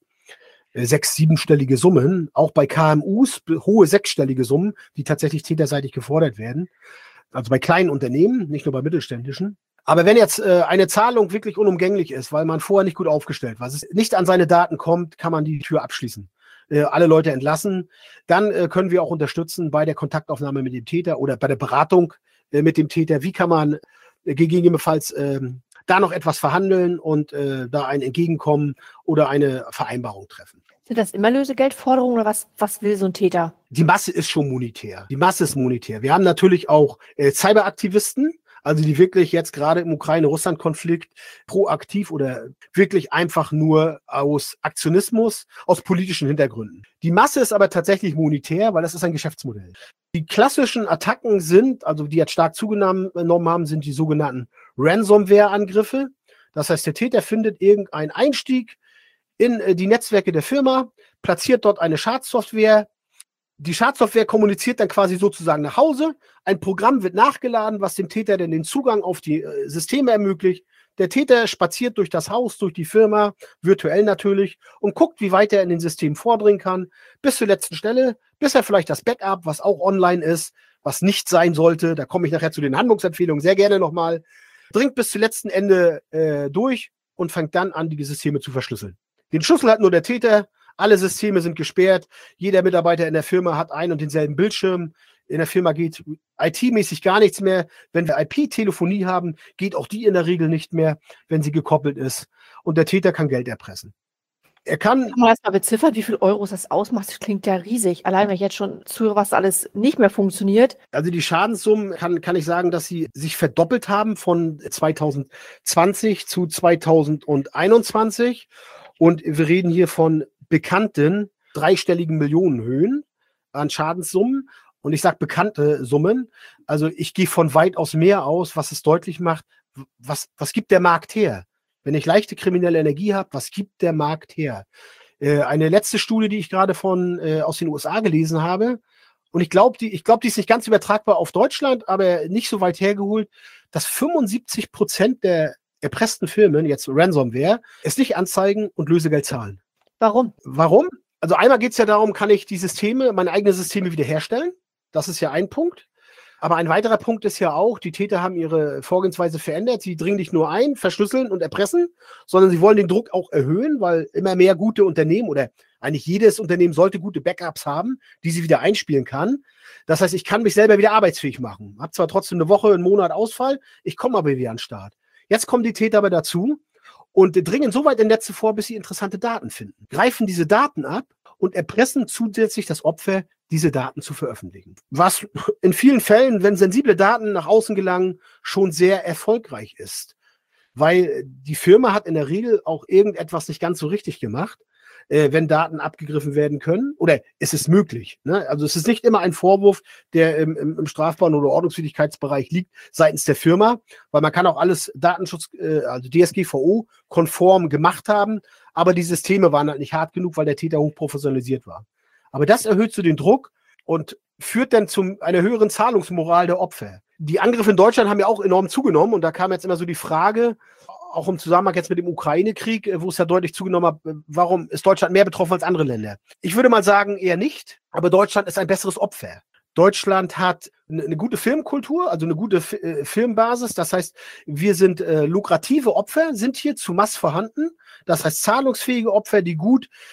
6-, 7-stellige Summen, auch bei KMUs hohe 6-stellige Summen, die tatsächlich täterseitig gefordert werden. Also bei kleinen Unternehmen, nicht nur bei mittelständischen. Aber wenn jetzt eine Zahlung wirklich unumgänglich ist, weil man vorher nicht gut aufgestellt war, es nicht an seine Daten kommt, kann man die Tür abschließen. Alle Leute entlassen. Dann können wir auch unterstützen bei der Kontaktaufnahme mit dem Täter oder bei der Beratung mit dem Täter. Wie kann man gegebenenfalls da noch etwas verhandeln und da ein Entgegenkommen oder eine Vereinbarung treffen. Sind das immer Lösegeldforderungen oder was will so ein Täter? Die Masse ist schon monetär. Die Masse ist monetär. Wir haben natürlich auch Cyberaktivisten, also die wirklich jetzt gerade im Ukraine-Russland-Konflikt proaktiv oder wirklich einfach nur aus Aktionismus, aus politischen Hintergründen. Die Masse ist aber tatsächlich monetär, weil das ist ein Geschäftsmodell. Die klassischen Attacken sind, also die jetzt stark zugenommen haben, sind die sogenannten Ransomware-Angriffe. Das heißt, der Täter findet irgendeinen Einstieg in die Netzwerke der Firma, platziert dort eine Schadsoftware. Die Schadsoftware kommuniziert dann quasi sozusagen nach Hause. Ein Programm wird nachgeladen, was dem Täter dann den Zugang auf die Systeme ermöglicht. Der Täter spaziert durch das Haus, durch die Firma, virtuell natürlich, und guckt, wie weit er in den Systemen vordringen kann, bis zur letzten Stelle, bis er vielleicht das Backup, was auch online ist, was nicht sein sollte, da komme ich nachher zu den Handlungsempfehlungen sehr gerne nochmal, dringt bis zum letzten Ende durch und fängt dann an, die Systeme zu verschlüsseln. Den Schlüssel hat nur der Täter, alle Systeme sind gesperrt, jeder Mitarbeiter in der Firma hat einen und denselben Bildschirm, in der Firma geht IT-mäßig gar nichts mehr. Wenn wir IP-Telefonie haben, geht auch die in der Regel nicht mehr, wenn sie gekoppelt ist. Und der Täter kann Geld erpressen. Kann man erst mal beziffern, wie viel Euros das ausmacht? Das klingt ja riesig. Allein, wenn ich jetzt schon zuhöre, was alles nicht mehr funktioniert. Also die Schadenssummen kann ich sagen, dass sie sich verdoppelt haben von 2020 zu 2021. Und wir reden hier von bekannten dreistelligen Millionenhöhen an Schadenssummen. Und ich sage bekannte Summen. Also ich gehe von weitaus mehr aus, was es deutlich macht, was gibt der Markt her? Wenn ich leichte kriminelle Energie habe, was gibt der Markt her? Eine letzte Studie, die ich gerade aus den USA gelesen habe, und ich glaube, die ist nicht ganz übertragbar auf Deutschland, aber nicht so weit hergeholt, dass 75% der erpressten Firmen, jetzt Ransomware, es nicht anzeigen und Lösegeld zahlen. Warum? Also einmal geht es ja darum, kann ich meine eigenen Systeme wiederherstellen? Das ist ja ein Punkt. Aber ein weiterer Punkt ist ja auch, die Täter haben ihre Vorgehensweise verändert. Sie dringen nicht nur ein, verschlüsseln und erpressen, sondern sie wollen den Druck auch erhöhen, weil immer mehr gute Unternehmen oder eigentlich jedes Unternehmen sollte gute Backups haben, die sie wieder einspielen kann. Das heißt, ich kann mich selber wieder arbeitsfähig machen. Hab zwar trotzdem eine Woche, einen Monat Ausfall, ich komme aber wieder an den Start. Jetzt kommen die Täter aber dazu und dringen so weit in Netze vor, bis sie interessante Daten finden. Greifen diese Daten ab und erpressen zusätzlich das Opfer, diese Daten zu veröffentlichen. Was in vielen Fällen, wenn sensible Daten nach außen gelangen, schon sehr erfolgreich ist. Weil die Firma hat in der Regel auch irgendetwas nicht ganz so richtig gemacht, wenn Daten abgegriffen werden können. Oder ist es möglich? Ne? Also es ist nicht immer ein Vorwurf, der im strafbaren oder Ordnungswidrigkeitsbereich liegt, seitens der Firma, weil man kann auch alles Datenschutz, also DSGVO-konform gemacht haben, aber die Systeme waren halt nicht hart genug, weil der Täter hochprofessionalisiert war. Aber das erhöht so den Druck und führt dann zu einer höheren Zahlungsmoral der Opfer. Die Angriffe in Deutschland haben ja auch enorm zugenommen und da kam jetzt immer so die Frage, auch im Zusammenhang jetzt mit dem Ukraine-Krieg, wo es ja deutlich zugenommen hat, warum ist Deutschland mehr betroffen als andere Länder? Ich würde mal sagen, eher nicht, aber Deutschland ist ein besseres Opfer. Deutschland hat eine gute Filmkultur, also eine gute Filmbasis. Das heißt, wir sind lukrative Opfer, sind hier zu Masse vorhanden. Das heißt, zahlungsfähige Opfer, die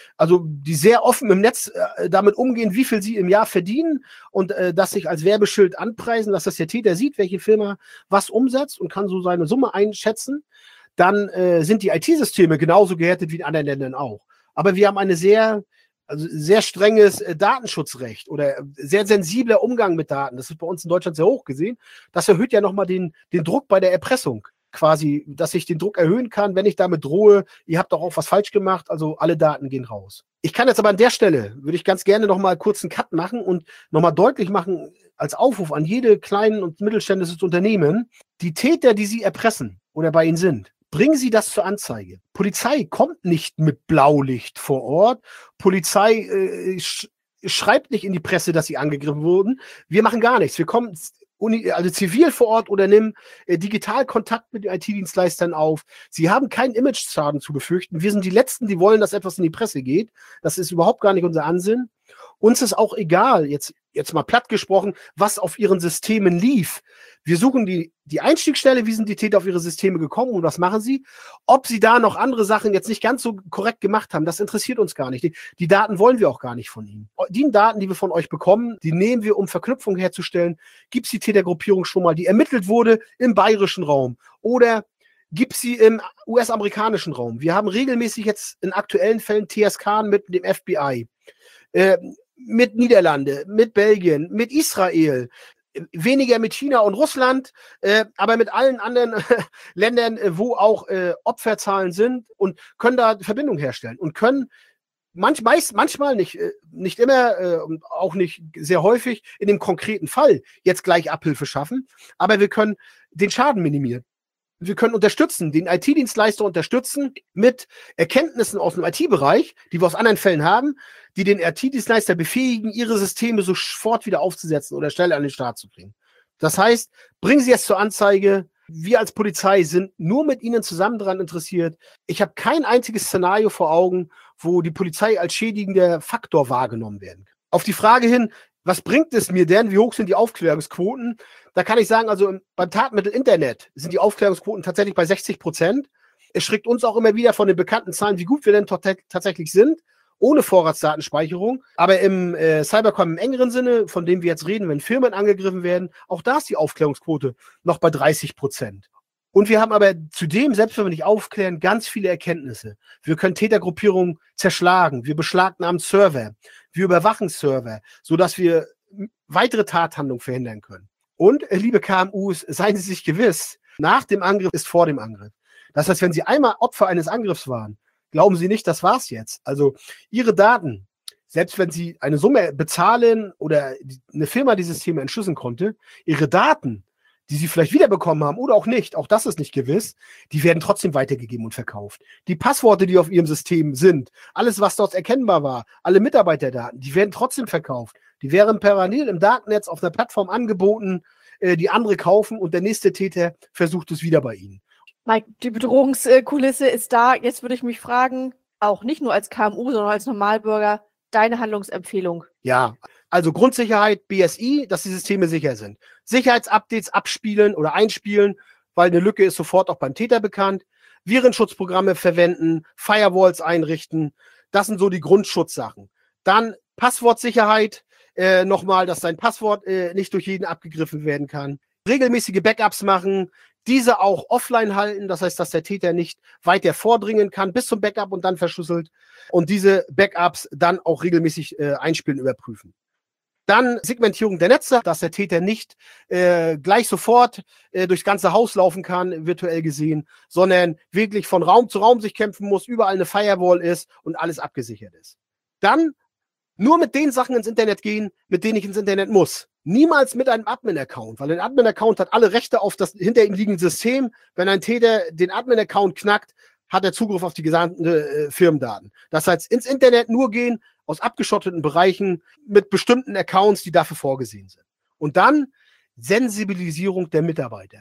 sehr offen im Netz damit umgehen, wie viel sie im Jahr verdienen und das sich als Werbeschild anpreisen, dass das der Täter sieht, welche Firma was umsetzt und kann so seine Summe einschätzen. Dann sind die IT-Systeme genauso gehärtet wie in anderen Ländern auch. Aber wir haben eine sehr strenges Datenschutzrecht oder sehr sensibler Umgang mit Daten. Das ist bei uns in Deutschland sehr hoch gesehen. Das erhöht ja nochmal den Druck bei der Erpressung. Quasi, dass ich den Druck erhöhen kann, wenn ich damit drohe, ihr habt doch auch was falsch gemacht, also alle Daten gehen raus. Ich kann jetzt aber an der Stelle, würde ich ganz gerne nochmal kurz einen Cut machen und nochmal deutlich machen, als Aufruf an jede kleinen und mittelständisches Unternehmen, die Täter, die sie erpressen oder bei ihnen sind, bringen Sie das zur Anzeige. Polizei kommt nicht mit Blaulicht vor Ort. Polizei schreibt nicht in die Presse, dass sie angegriffen wurden. Wir machen gar nichts. Wir kommen zivil vor Ort oder nehmen digital Kontakt mit den IT-Dienstleistern auf. Sie haben keinen Image-Schaden zu befürchten. Wir sind die Letzten, die wollen, dass etwas in die Presse geht. Das ist überhaupt gar nicht unser Ansinnen. Uns ist auch egal, jetzt mal platt gesprochen, was auf ihren Systemen lief. Wir suchen die Einstiegsstelle, wie sind die Täter auf ihre Systeme gekommen und was machen sie? Ob sie da noch andere Sachen jetzt nicht ganz so korrekt gemacht haben, das interessiert uns gar nicht. Die Daten wollen wir auch gar nicht von ihnen. Die Daten, die wir von euch bekommen, die nehmen wir, um Verknüpfungen herzustellen. Gibt es die Tätergruppierung schon mal, die ermittelt wurde im bayerischen Raum oder gibt sie im US-amerikanischen Raum? Wir haben regelmäßig jetzt in aktuellen Fällen TSK mit dem FBI. Mit Niederlande, mit Belgien, mit Israel, weniger mit China und Russland, aber mit allen anderen Ländern, wo auch Opferzahlen sind und können da Verbindung herstellen und können manchmal nicht immer und auch nicht sehr häufig in dem konkreten Fall jetzt gleich Abhilfe schaffen, aber wir können den Schaden minimieren. Wir können unterstützen, den IT-Dienstleister unterstützen mit Erkenntnissen aus dem IT-Bereich, die wir aus anderen Fällen haben, die den IT-Dienstleister befähigen, ihre Systeme sofort wieder aufzusetzen oder schnell an den Start zu bringen. Das heißt, bringen Sie es zur Anzeige. Wir als Polizei sind nur mit Ihnen zusammen daran interessiert. Ich habe kein einziges Szenario vor Augen, wo die Polizei als schädigender Faktor wahrgenommen werden kann. Auf die Frage hin, was bringt es mir denn? Wie hoch sind die Aufklärungsquoten? Da kann ich sagen, also beim Tatmittel Internet sind die Aufklärungsquoten tatsächlich bei 60%. Es schreckt uns auch immer wieder von den bekannten Zahlen, wie gut wir denn tatsächlich sind, ohne Vorratsdatenspeicherung. Aber im Cybercrime im engeren Sinne, von dem wir jetzt reden, wenn Firmen angegriffen werden, auch da ist die Aufklärungsquote noch bei 30%. Und wir haben aber zudem, selbst wenn wir nicht aufklären, ganz viele Erkenntnisse. Wir können Tätergruppierungen zerschlagen, wir beschlagnahmen Server, wir überwachen Server, sodass wir weitere Tathandlungen verhindern können. Und, liebe KMUs, seien Sie sich gewiss, nach dem Angriff ist vor dem Angriff. Das heißt, wenn Sie einmal Opfer eines Angriffs waren, glauben Sie nicht, das war's jetzt. Also Ihre Daten, selbst wenn Sie eine Summe bezahlen oder eine Firma die Systeme entschlüsseln konnte, Ihre Daten, die Sie vielleicht wiederbekommen haben oder auch nicht, auch das ist nicht gewiss, die werden trotzdem weitergegeben und verkauft. Die Passworte, die auf Ihrem System sind, alles, was dort erkennbar war, alle Mitarbeiterdaten, die werden trotzdem verkauft. Die wären parallel im Darknet auf einer Plattform angeboten, die andere kaufen und der nächste Täter versucht es wieder bei Ihnen. Mike, die Bedrohungskulisse ist da. Jetzt würde ich mich fragen, auch nicht nur als KMU, sondern als Normalbürger, deine Handlungsempfehlung. Ja, also Grundsicherheit, BSI, dass die Systeme sicher sind. Sicherheitsupdates abspielen oder einspielen, weil eine Lücke ist sofort auch beim Täter bekannt. Virenschutzprogramme verwenden, Firewalls einrichten. Das sind so die Grundschutzsachen. Dann Passwortsicherheit, nochmal, dass dein Passwort nicht durch jeden abgegriffen werden kann. Regelmäßige Backups machen, diese auch offline halten, das heißt, dass der Täter nicht weiter vordringen kann bis zum Backup und dann verschlüsselt und diese Backups dann auch regelmäßig einspielen, überprüfen. Dann Segmentierung der Netze, dass der Täter nicht gleich sofort durchs ganze Haus laufen kann, virtuell gesehen, sondern wirklich von Raum zu Raum sich kämpfen muss, überall eine Firewall ist und alles abgesichert ist. Dann nur mit den Sachen ins Internet gehen, mit denen ich ins Internet muss. Niemals mit einem Admin-Account, weil ein Admin-Account hat alle Rechte auf das hinter ihm liegende System. Wenn ein Täter den Admin-Account knackt, hat er Zugriff auf die gesamten Firmendaten. Das heißt, ins Internet nur gehen, aus abgeschotteten Bereichen, mit bestimmten Accounts, die dafür vorgesehen sind. Und dann Sensibilisierung der Mitarbeiter.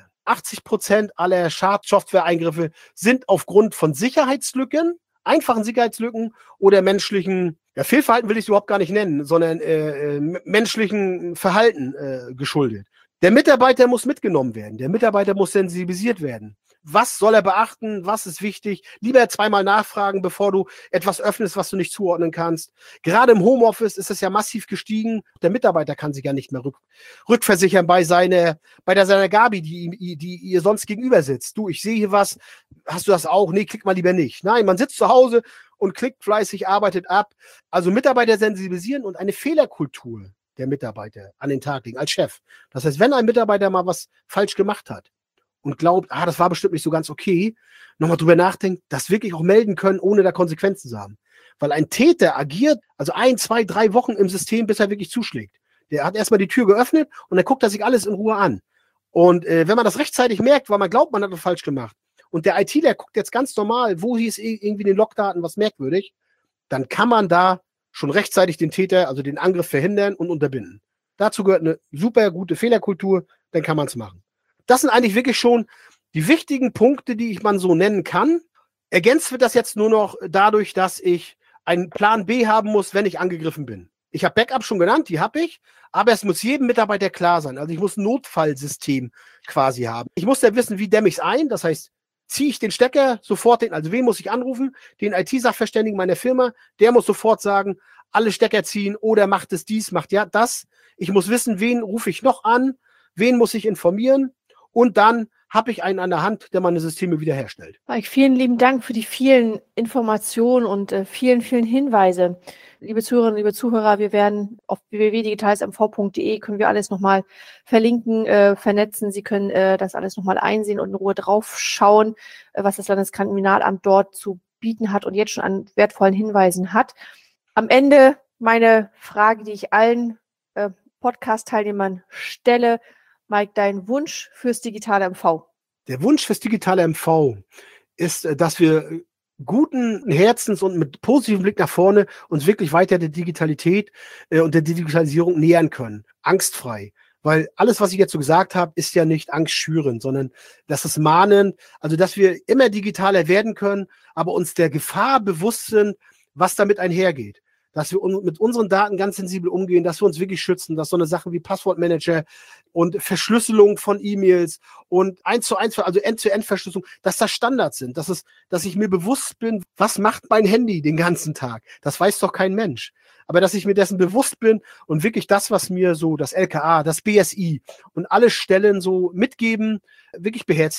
80% aller Schadsoftware-Eingriffe sind aufgrund von Sicherheitslücken, einfachen Sicherheitslücken oder menschlichen, ja, Fehlverhalten will ich es überhaupt gar nicht nennen, sondern menschlichen Verhalten geschuldet. Der Mitarbeiter muss mitgenommen werden. Der Mitarbeiter muss sensibilisiert werden. Was soll er beachten? Was ist wichtig? Lieber zweimal nachfragen, bevor du etwas öffnest, was du nicht zuordnen kannst. Gerade im Homeoffice ist es ja massiv gestiegen. Der Mitarbeiter kann sich ja nicht mehr rückversichern bei seiner Gabi, die ihr sonst gegenüber sitzt. Du, ich sehe hier was. Hast du das auch? Nee, klick mal lieber nicht. Nein, man sitzt zu Hause und klickt fleißig, arbeitet ab. Also Mitarbeiter sensibilisieren und eine Fehlerkultur der Mitarbeiter an den Tag legen als Chef. Das heißt, wenn ein Mitarbeiter mal was falsch gemacht hat und glaubt, das war bestimmt nicht so ganz okay, nochmal drüber nachdenkt, das wirklich auch melden können, ohne da Konsequenzen zu haben. Weil ein Täter agiert also 1, 2, 3 Wochen im System, bis er wirklich zuschlägt. Der hat erstmal die Tür geöffnet und dann guckt er sich alles in Ruhe an. Und wenn man das rechtzeitig merkt, weil man glaubt, man hat was falsch gemacht und der ITler guckt jetzt ganz normal, wo hieß irgendwie in den Logdaten was merkwürdig, dann kann man da schon rechtzeitig den Täter, also den Angriff verhindern und unterbinden. Dazu gehört eine super gute Fehlerkultur, dann kann man es machen. Das sind eigentlich wirklich schon die wichtigen Punkte, die man so nennen kann. Ergänzt wird das jetzt nur noch dadurch, dass ich einen Plan B haben muss, wenn ich angegriffen bin. Ich habe Backup schon genannt, die habe ich, aber es muss jedem Mitarbeiter klar sein. Also ich muss ein Notfallsystem quasi haben. Ich muss ja wissen, wie dämme ich es ein, das heißt, ziehe ich den Stecker, sofort also wen muss ich anrufen? Den IT-Sachverständigen meiner Firma, der muss sofort sagen, alle Stecker ziehen oder macht es dies, macht ja das. Ich muss wissen, wen rufe ich noch an, wen muss ich informieren und dann habe ich einen an der Hand, der meine Systeme wiederherstellt. Mike, vielen lieben Dank für die vielen Informationen und vielen, vielen Hinweise. Liebe Zuhörerinnen, liebe Zuhörer, wir werden auf www.digitalsamv.de können wir alles nochmal verlinken, vernetzen. Sie können das alles nochmal einsehen und in Ruhe drauf schauen, was das Landeskriminalamt dort zu bieten hat und jetzt schon an wertvollen Hinweisen hat. Am Ende meine Frage, die ich allen Podcast-Teilnehmern stelle. Mike, dein Wunsch fürs digitale MV? Der Wunsch fürs digitale MV ist, dass wir guten Herzens und mit positivem Blick nach vorne uns wirklich weiter der Digitalität und der Digitalisierung nähern können. Angstfrei. Weil alles, was ich jetzt so gesagt habe, ist ja nicht angstschürend, sondern das ist mahnend. Also, dass wir immer digitaler werden können, aber uns der Gefahr bewusst sind, was damit einhergeht. Dass wir mit unseren Daten ganz sensibel umgehen, dass wir uns wirklich schützen, dass so eine Sachen wie Passwortmanager und Verschlüsselung von E-Mails und 1:1, also End-to-End-Verschlüsselung, dass das Standards sind, dass ich mir bewusst bin, was macht mein Handy den ganzen Tag? Das weiß doch kein Mensch. Aber dass ich mir dessen bewusst bin und wirklich das, was mir so das LKA, das BSI und alle Stellen so mitgeben, wirklich beherzige.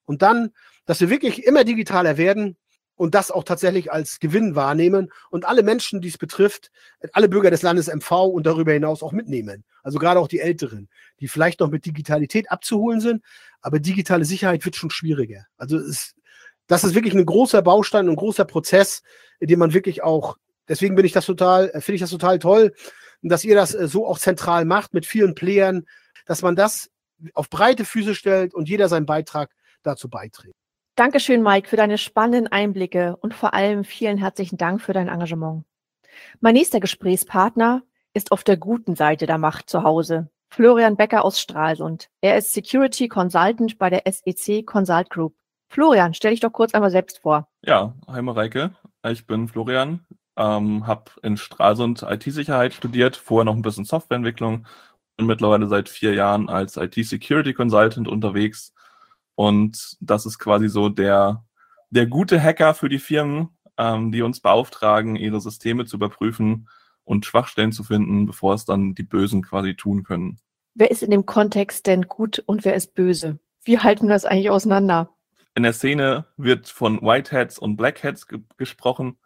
Und dann, dass wir wirklich immer digitaler werden und das auch tatsächlich als Gewinn wahrnehmen und alle Menschen, die es betrifft, alle Bürger des Landes MV und darüber hinaus auch mitnehmen. Also gerade auch die Älteren, die vielleicht noch mit Digitalität abzuholen sind, aber digitale Sicherheit wird schon schwieriger. Also das ist wirklich ein großer Baustein und ein großer Prozess, in dem man wirklich auch, deswegen finde ich das total toll, dass ihr das so auch zentral macht mit vielen Playern, dass man das auf breite Füße stellt und jeder seinen Beitrag dazu beiträgt. Dankeschön, Mike, für deine spannenden Einblicke und vor allem vielen herzlichen Dank für dein Engagement. Mein nächster Gesprächspartner ist auf der guten Seite der Macht zu Hause. Florian Becker aus Stralsund. Er ist Security Consultant bei der SEC Consult Group. Florian, stell dich doch kurz einmal selbst vor. Ja, hi Mareike, ich bin Florian, habe in Stralsund IT-Sicherheit studiert, vorher noch ein bisschen Softwareentwicklung und mittlerweile seit 4 Jahren als IT-Security Consultant unterwegs. Und das ist quasi so der gute Hacker für die Firmen, die uns beauftragen, ihre Systeme zu überprüfen und Schwachstellen zu finden, bevor es dann die Bösen quasi tun können. Wer ist in dem Kontext denn gut und wer ist böse? Wie halten wir das eigentlich auseinander? In der Szene wird von Whiteheads und Blackheads gesprochen.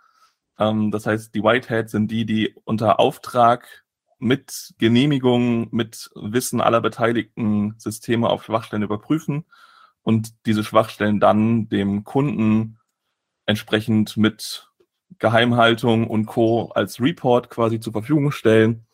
Das heißt, die Whiteheads sind die unter Auftrag mit Genehmigung, mit Wissen aller beteiligten Systeme auf Schwachstellen überprüfen und diese Schwachstellen dann dem Kunden entsprechend mit Geheimhaltung und Co. als Report quasi zur Verfügung stellen.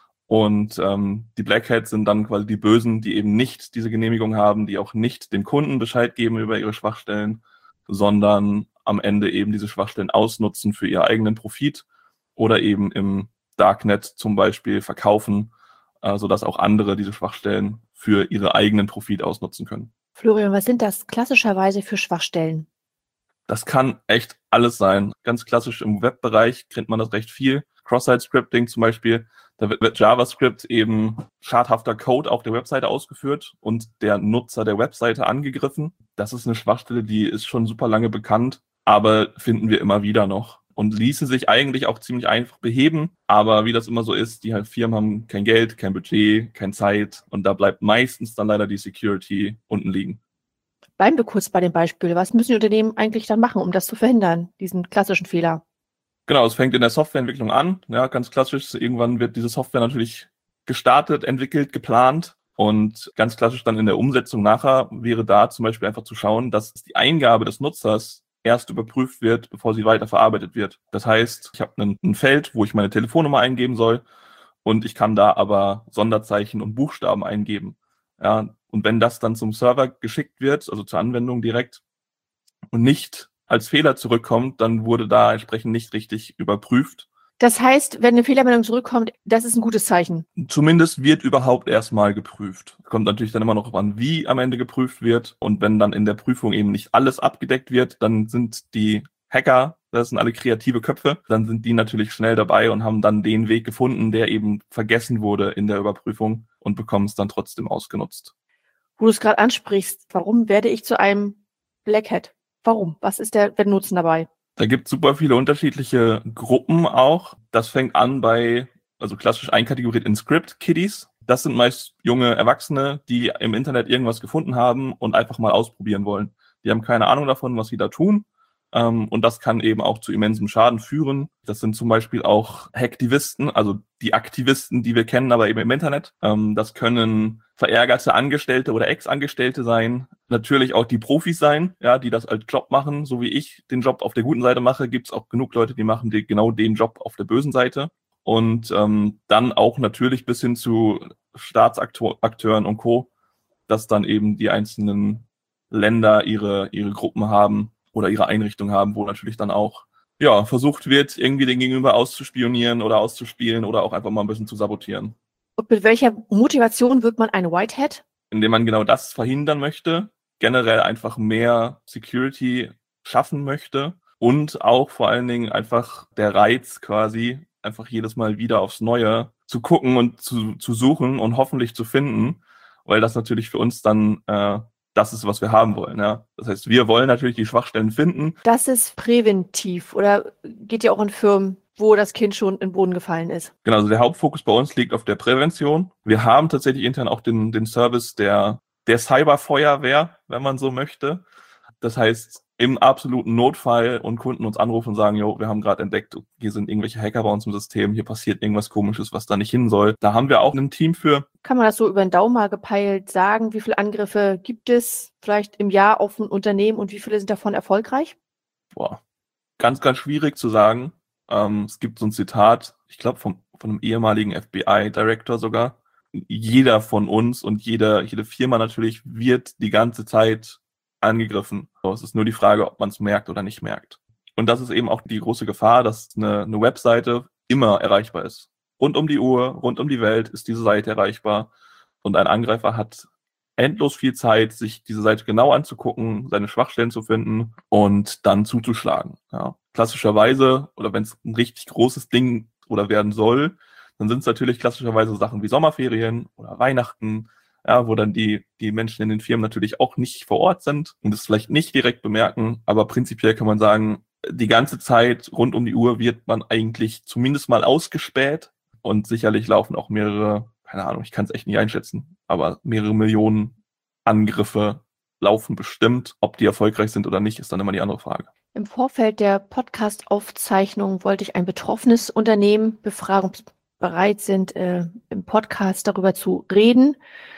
Und die Blackheads sind dann quasi die Bösen, die eben nicht diese Genehmigung haben, die auch nicht dem Kunden Bescheid geben über ihre Schwachstellen, sondern am Ende eben diese Schwachstellen ausnutzen für ihren eigenen Profit oder eben im Darknet zum Beispiel verkaufen, sodass auch andere diese Schwachstellen für ihren eigenen Profit ausnutzen können. Florian, was sind das klassischerweise für Schwachstellen? Das kann echt alles sein. Ganz klassisch im Webbereich kennt man das recht viel. Cross-Site-Scripting zum Beispiel, da wird mit JavaScript eben schadhafter Code auf der Webseite ausgeführt und der Nutzer der Webseite angegriffen. Das ist eine Schwachstelle, die ist schon super lange bekannt, aber finden wir immer wieder noch. Und ließe sich eigentlich auch ziemlich einfach beheben, aber wie das immer so ist, die Firmen haben kein Geld, kein Budget, keine Zeit und da bleibt meistens dann leider die Security unten liegen. Bleiben wir kurz bei dem Beispiel. Was müssen die Unternehmen eigentlich dann machen, um das zu verhindern, diesen klassischen Fehler? Genau, es fängt in der Softwareentwicklung an, ja, ganz klassisch. Irgendwann wird diese Software natürlich gestartet, entwickelt, geplant und ganz klassisch dann in der Umsetzung nachher wäre da zum Beispiel einfach zu schauen, dass die Eingabe des Nutzers erst überprüft wird, bevor sie weiter verarbeitet wird. Das heißt, ich habe ein Feld, wo ich meine Telefonnummer eingeben soll und ich kann da aber Sonderzeichen und Buchstaben eingeben. Ja, und wenn das dann zum Server geschickt wird, also zur Anwendung direkt und nicht als Fehler zurückkommt, dann wurde da entsprechend nicht richtig überprüft. Das heißt, wenn eine Fehlermeldung zurückkommt, das ist ein gutes Zeichen. Zumindest wird überhaupt erstmal geprüft. Kommt natürlich dann immer noch an, wie am Ende geprüft wird. Und wenn dann in der Prüfung eben nicht alles abgedeckt wird, dann sind die Hacker, das sind alle kreative Köpfe, dann sind die natürlich schnell dabei und haben dann den Weg gefunden, der eben vergessen wurde in der Überprüfung und bekommen es dann trotzdem ausgenutzt. Wo du es gerade ansprichst, warum werde ich zu einem Blackhat? Warum? Was ist der Nutzen dabei? Da gibt es super viele unterschiedliche Gruppen auch. Das fängt an bei, also klassisch einkategoriert in Script-Kiddies. Das sind meist junge Erwachsene, die im Internet irgendwas gefunden haben und einfach mal ausprobieren wollen. Die haben keine Ahnung davon, was sie da tun. Und das kann eben auch zu immensem Schaden führen. Das sind zum Beispiel auch Hacktivisten, also die Aktivisten, die wir kennen, aber eben im Internet. Das können verärgerte Angestellte oder Ex-Angestellte sein. Natürlich auch die Profis sein, ja, die das als Job machen. So wie ich den Job auf der guten Seite mache, gibt es auch genug Leute, die machen genau den Job auf der bösen Seite. Und dann auch natürlich bis hin zu Staatsakteuren und Co., dass dann eben die einzelnen Länder ihre Gruppen haben oder ihre Einrichtung haben, wo natürlich dann auch versucht wird, irgendwie den Gegenüber auszuspionieren oder auszuspielen oder auch einfach mal ein bisschen zu sabotieren. Und mit welcher Motivation wird man ein Whitehat? Indem man genau das verhindern möchte, generell einfach mehr Security schaffen möchte und auch vor allen Dingen einfach der Reiz quasi, einfach jedes Mal wieder aufs Neue zu gucken und zu suchen und hoffentlich zu finden, weil das natürlich für uns dann das ist, was wir haben wollen. Ja. Das heißt, wir wollen natürlich die Schwachstellen finden. Das ist präventiv oder geht ja auch in Firmen, wo das Kind schon in den Boden gefallen ist? Genau, also der Hauptfokus bei uns liegt auf der Prävention. Wir haben tatsächlich intern auch den Service der der Cyberfeuerwehr, wenn man so möchte. Das heißt, im absoluten Notfall und Kunden uns anrufen und sagen, jo, wir haben gerade entdeckt, hier sind irgendwelche Hacker bei uns im System, hier passiert irgendwas Komisches, was da nicht hin soll. Da haben wir auch ein Team für. Kann man das so über den Daumen mal gepeilt sagen? Wie viele Angriffe gibt es vielleicht im Jahr auf ein Unternehmen und wie viele sind davon erfolgreich? Boah, ganz, ganz schwierig zu sagen. Es gibt so ein Zitat, ich glaube von einem ehemaligen FBI-Director sogar. Jeder von uns und jede Firma natürlich wird die ganze Zeit angegriffen. So, es ist nur die Frage, ob man es merkt oder nicht merkt. Und das ist eben auch die große Gefahr, dass eine Webseite immer erreichbar ist. Rund um die Uhr, rund um die Welt ist diese Seite erreichbar. Und ein Angreifer hat endlos viel Zeit, sich diese Seite genau anzugucken, seine Schwachstellen zu finden und dann zuzuschlagen. Ja. Klassischerweise, oder wenn es ein richtig großes Ding oder werden soll, dann sind es natürlich klassischerweise Sachen wie Sommerferien oder Weihnachten, ja, wo dann die Menschen in den Firmen natürlich auch nicht vor Ort sind und es vielleicht nicht direkt bemerken, aber prinzipiell kann man sagen, die ganze Zeit rund um die Uhr wird man eigentlich zumindest mal ausgespäht und sicherlich laufen auch mehrere, keine Ahnung, ich kann es echt nicht einschätzen, aber mehrere Millionen Angriffe laufen bestimmt. Ob die erfolgreich sind oder nicht, ist dann immer die andere Frage. Im Vorfeld der Podcast-Aufzeichnung wollte ich ein betroffenes Unternehmen befragen, ob sie bereit sind, im Podcast darüber zu reden.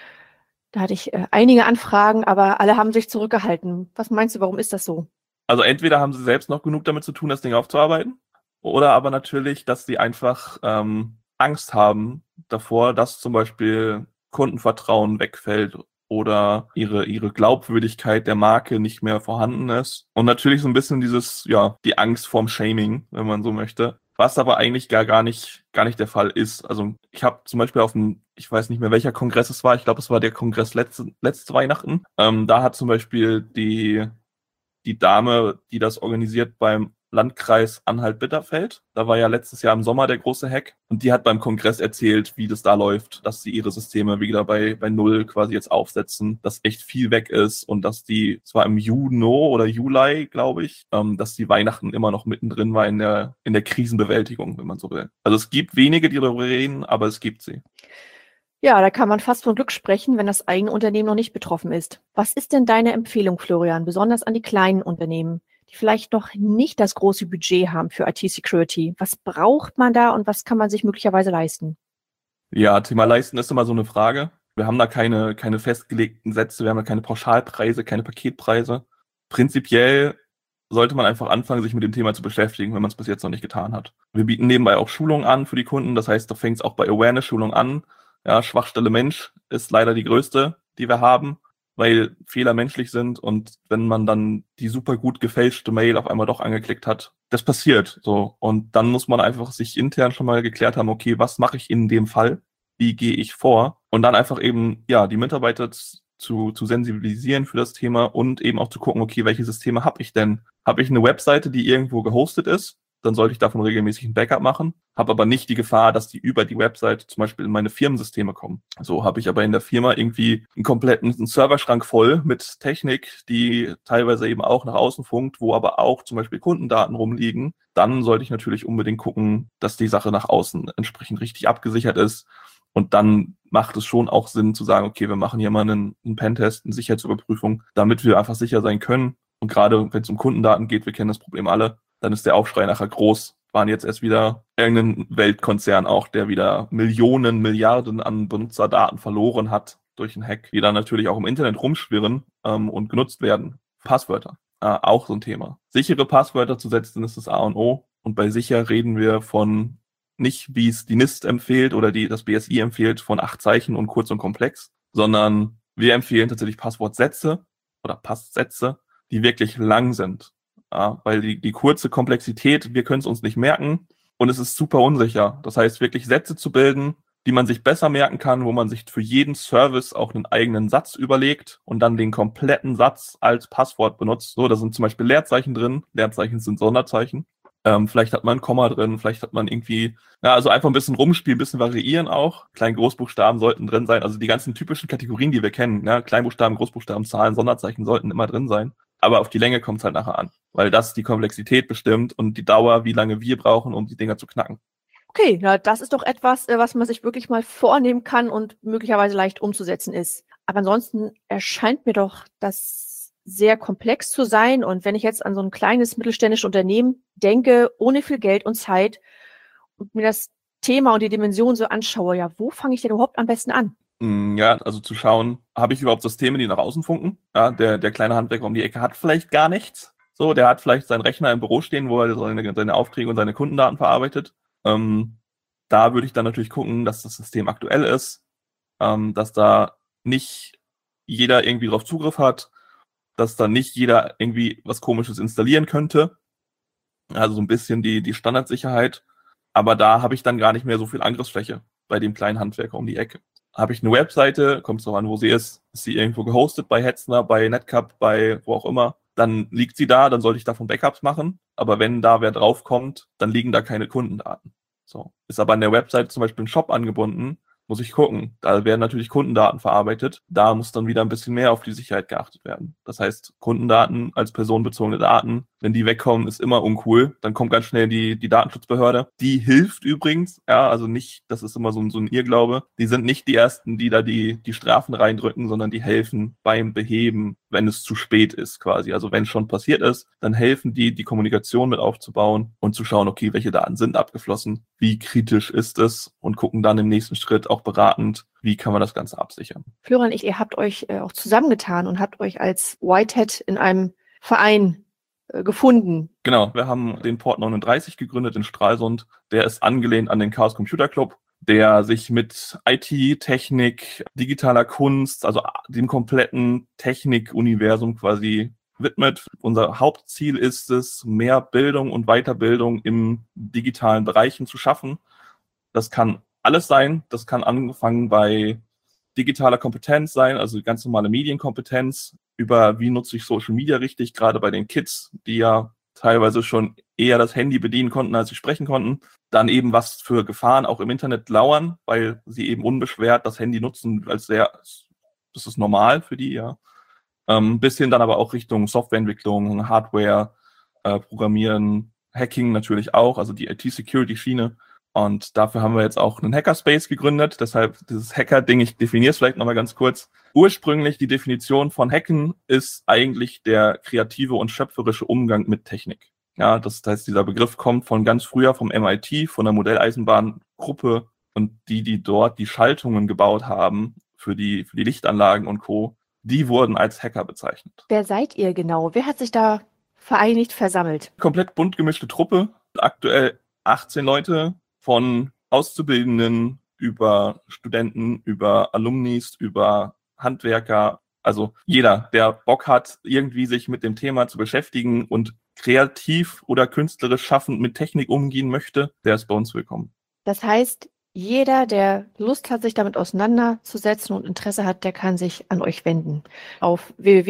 Da hatte ich einige Anfragen, aber alle haben sich zurückgehalten. Was meinst du, warum ist das so? Also entweder haben sie selbst noch genug damit zu tun, das Ding aufzuarbeiten, oder aber natürlich, dass sie einfach Angst haben davor, dass zum Beispiel Kundenvertrauen wegfällt oder ihre Glaubwürdigkeit der Marke nicht mehr vorhanden ist. Und natürlich so ein bisschen die Angst vorm Shaming, wenn man so möchte. Was aber eigentlich gar nicht der Fall ist. Also ich habe zum Beispiel ich weiß nicht mehr, welcher Kongress es war, ich glaube, es war der Kongress letzte Weihnachten. Da hat zum Beispiel die Dame, die das organisiert beim Landkreis Anhalt-Bitterfeld. Da war ja letztes Jahr im Sommer der große Hack. Und die hat beim Kongress erzählt, wie das da läuft, dass sie ihre Systeme wieder bei Null quasi jetzt aufsetzen, dass echt viel weg ist und dass die zwar im Juni oder Juli, glaube ich, dass die Weihnachten immer noch mittendrin war in der Krisenbewältigung, wenn man so will. Also es gibt wenige, die darüber reden, aber es gibt sie. Ja, da kann man fast von Glück sprechen, wenn das eigene Unternehmen noch nicht betroffen ist. Was ist denn deine Empfehlung, Florian, besonders an die kleinen Unternehmen, die vielleicht noch nicht das große Budget haben für IT-Security? Was braucht man da und was kann man sich möglicherweise leisten? Ja, Thema Leisten ist immer so eine Frage. Wir haben da keine festgelegten Sätze, wir haben da keine Pauschalpreise, keine Paketpreise. Prinzipiell sollte man einfach anfangen, sich mit dem Thema zu beschäftigen, wenn man es bis jetzt noch nicht getan hat. Wir bieten nebenbei auch Schulungen an für die Kunden, das heißt, da fängt es auch bei Awareness-Schulungen an. Ja, Schwachstelle Mensch ist leider die größte, die wir haben, weil Fehler menschlich sind und wenn man dann die super gut gefälschte Mail auf einmal doch angeklickt hat, das passiert so. Und dann muss man einfach sich intern schon mal geklärt haben, okay, was mache ich in dem Fall? Wie gehe ich vor? Und dann einfach eben, ja, die Mitarbeiter zu sensibilisieren für das Thema und eben auch zu gucken, okay, welche Systeme habe ich denn? Habe ich eine Webseite, die irgendwo gehostet ist? Dann sollte ich davon regelmäßig ein Backup machen, habe aber nicht die Gefahr, dass die über die Website zum Beispiel in meine Firmensysteme kommen. So habe ich aber in der Firma irgendwie einen kompletten Serverschrank voll mit Technik, die teilweise eben auch nach außen funkt, wo aber auch zum Beispiel Kundendaten rumliegen. Dann sollte ich natürlich unbedingt gucken, dass die Sache nach außen entsprechend richtig abgesichert ist. Und dann macht es schon auch Sinn zu sagen, okay, wir machen hier mal einen Pentest, eine Sicherheitsüberprüfung, damit wir einfach sicher sein können. Und gerade wenn es um Kundendaten geht, wir kennen das Problem alle, dann ist der Aufschrei nachher groß. Waren jetzt erst wieder irgendein Weltkonzern auch, der wieder Millionen, Milliarden an Benutzerdaten verloren hat durch einen Hack, die dann natürlich auch im Internet rumschwirren und genutzt werden. Passwörter, auch so ein Thema. Sichere Passwörter zu setzen, ist das A und O. Und bei sicher reden wir von nicht, wie es die NIST empfiehlt oder das BSI empfiehlt, von 8 Zeichen und kurz und komplex, sondern wir empfehlen tatsächlich Passwortsätze oder Passsätze, die wirklich lang sind. Ja, weil die kurze Komplexität, wir können es uns nicht merken und es ist super unsicher. Das heißt, wirklich Sätze zu bilden, die man sich besser merken kann, wo man sich für jeden Service auch einen eigenen Satz überlegt und dann den kompletten Satz als Passwort benutzt. So, da sind zum Beispiel Leerzeichen drin. Leerzeichen sind Sonderzeichen. Vielleicht hat man ein Komma drin, vielleicht hat man irgendwie, also einfach ein bisschen rumspielen, ein bisschen variieren auch. Klein-Großbuchstaben sollten drin sein. Also die ganzen typischen Kategorien, die wir kennen, Kleinbuchstaben, Großbuchstaben, Zahlen, Sonderzeichen sollten immer drin sein. Aber auf die Länge kommt es halt nachher an, weil das die Komplexität bestimmt und die Dauer, wie lange wir brauchen, um die Dinger zu knacken. Okay, ja, das ist doch etwas, was man sich wirklich mal vornehmen kann und möglicherweise leicht umzusetzen ist. Aber ansonsten erscheint mir doch das sehr komplex zu sein. Und wenn ich jetzt an so ein kleines mittelständisches Unternehmen denke, ohne viel Geld und Zeit und mir das Thema und die Dimension so anschaue, ja, wo fange ich denn überhaupt am besten an? Ja, also zu schauen, habe ich überhaupt Systeme, die nach außen funken? Ja, der kleine Handwerker um die Ecke hat vielleicht gar nichts. So, der hat vielleicht seinen Rechner im Büro stehen, wo er seine Aufträge und seine Kundendaten verarbeitet. Da würde ich dann natürlich gucken, dass das System aktuell ist, dass da nicht jeder irgendwie drauf Zugriff hat, dass da nicht jeder irgendwie was Komisches installieren könnte. Also so ein bisschen die Standardsicherheit. Aber da habe ich dann gar nicht mehr so viel Angriffsfläche bei dem kleinen Handwerker um die Ecke. Habe ich eine Webseite, kommt es darauf an, wo sie ist sie irgendwo gehostet bei Hetzner, bei Netcup, bei wo auch immer, dann liegt sie da, dann sollte ich davon Backups machen. Aber wenn da wer draufkommt, dann liegen da keine Kundendaten. So. Ist aber an der Webseite zum Beispiel ein Shop angebunden, muss ich gucken. Da werden natürlich Kundendaten verarbeitet. Da muss dann wieder ein bisschen mehr auf die Sicherheit geachtet werden. Das heißt, Kundendaten als personenbezogene Daten, wenn die wegkommen, ist immer uncool. Dann kommt ganz schnell die Datenschutzbehörde. Die hilft übrigens, ja, also nicht, das ist immer so ein Irrglaube. Die sind nicht die Ersten, die da die Strafen reindrücken, sondern die helfen beim Beheben, wenn es zu spät ist quasi. Also wenn es schon passiert ist, dann helfen die Kommunikation mit aufzubauen und zu schauen, okay, welche Daten sind abgeflossen, wie kritisch ist es und gucken dann im nächsten Schritt auch beratend, wie kann man das Ganze absichern. Florian und ihr habt euch auch zusammengetan und habt euch als Whitehead in einem Verein gefunden. Genau, wir haben den Port 39 gegründet in Stralsund. Der ist angelehnt an den Chaos Computer Club, der sich mit IT, Technik, digitaler Kunst, also dem kompletten Technikuniversum quasi widmet. Unser Hauptziel ist es, mehr Bildung und Weiterbildung im digitalen Bereichen zu schaffen. Das kann alles sein. Das kann angefangen bei digitaler Kompetenz sein, also ganz normale Medienkompetenz, über wie nutze ich Social Media richtig, gerade bei den Kids, die ja teilweise schon eher das Handy bedienen konnten, als sie sprechen konnten. Dann eben, was für Gefahren auch im Internet lauern, weil sie eben unbeschwert das Handy nutzen, das ist normal für die, ja. Bisschen dann aber auch Richtung Softwareentwicklung, Hardware, Programmieren, Hacking natürlich auch, also die IT-Security-Schiene. Und dafür haben wir jetzt auch einen Hackerspace gegründet. Deshalb dieses Hacker-Ding, ich definiere es vielleicht nochmal ganz kurz. Ursprünglich die Definition von Hacken ist eigentlich der kreative und schöpferische Umgang mit Technik. Ja, das heißt, dieser Begriff kommt von ganz früher vom MIT, von der Modelleisenbahngruppe und die dort die Schaltungen gebaut haben für die Lichtanlagen und Co., die wurden als Hacker bezeichnet. Wer seid ihr genau? Wer hat sich da vereinigt, versammelt? Komplett bunt gemischte Truppe. Aktuell 18 Leute, von Auszubildenden über Studenten, über Alumnis, über Handwerker. Also jeder, der Bock hat, irgendwie sich mit dem Thema zu beschäftigen und kreativ oder künstlerisch schaffend mit Technik umgehen möchte, der ist bei uns willkommen. Das heißt, jeder, der Lust hat, sich damit auseinanderzusetzen und Interesse hat, der kann sich an euch wenden. Auf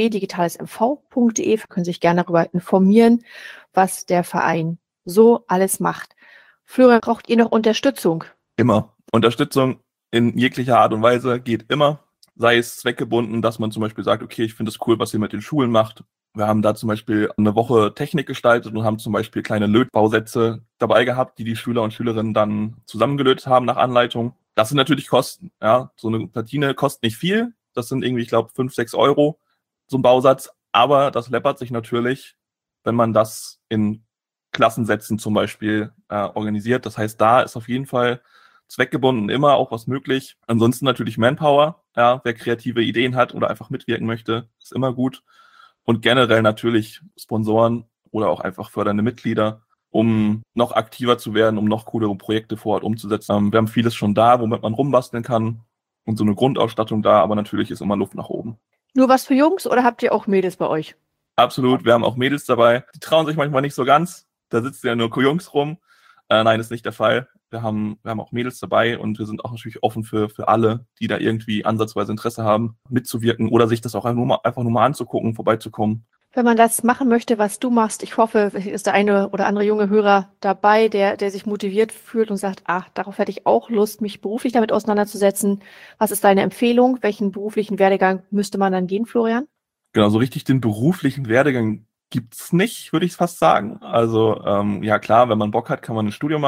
www.digitalesmv.de können Sie sich gerne darüber informieren, was der Verein so alles macht. Florian, braucht ihr noch Unterstützung? Immer. Unterstützung in jeglicher Art und Weise geht immer. Sei es zweckgebunden, dass man zum Beispiel sagt, okay, ich finde es cool, was ihr mit den Schulen macht. Wir haben da zum Beispiel eine Woche Technik gestaltet und haben zum Beispiel kleine Lötbausätze dabei gehabt, die Schüler und Schülerinnen dann zusammengelötet haben nach Anleitung. Das sind natürlich Kosten. Ja, so eine Platine kostet nicht viel. Das sind irgendwie, ich glaube, 5, 6 Euro, so ein Bausatz. Aber das läppert sich natürlich, wenn man das in Klassensätzen zum Beispiel organisiert. Das heißt, da ist auf jeden Fall zweckgebunden immer auch was möglich. Ansonsten natürlich Manpower. Ja, wer kreative Ideen hat oder einfach mitwirken möchte, ist immer gut. Und generell natürlich Sponsoren oder auch einfach fördernde Mitglieder, um noch aktiver zu werden, um noch coolere Projekte vor Ort umzusetzen. Wir haben vieles schon da, womit man rumbasteln kann und so eine Grundausstattung da, aber natürlich ist immer Luft nach oben. Nur was für Jungs oder habt ihr auch Mädels bei euch? Absolut, wir haben auch Mädels dabei. Die trauen sich manchmal nicht so ganz. Da sitzen ja nur Jungs rum. Nein, ist nicht der Fall. Wir haben auch Mädels dabei und wir sind auch natürlich offen für alle, die da irgendwie ansatzweise Interesse haben, mitzuwirken oder sich das auch einfach nur mal anzugucken, vorbeizukommen. Wenn man das machen möchte, was du machst, ich hoffe, ist der eine oder andere junge Hörer dabei, der sich motiviert fühlt und sagt, darauf hätte ich auch Lust, mich beruflich damit auseinanderzusetzen. Was ist deine Empfehlung? Welchen beruflichen Werdegang müsste man dann gehen, Florian? Genau, so richtig den beruflichen Werdegang gibt's nicht, würde ich fast sagen. Also ja klar, wenn man Bock hat, kann man ein Studium machen.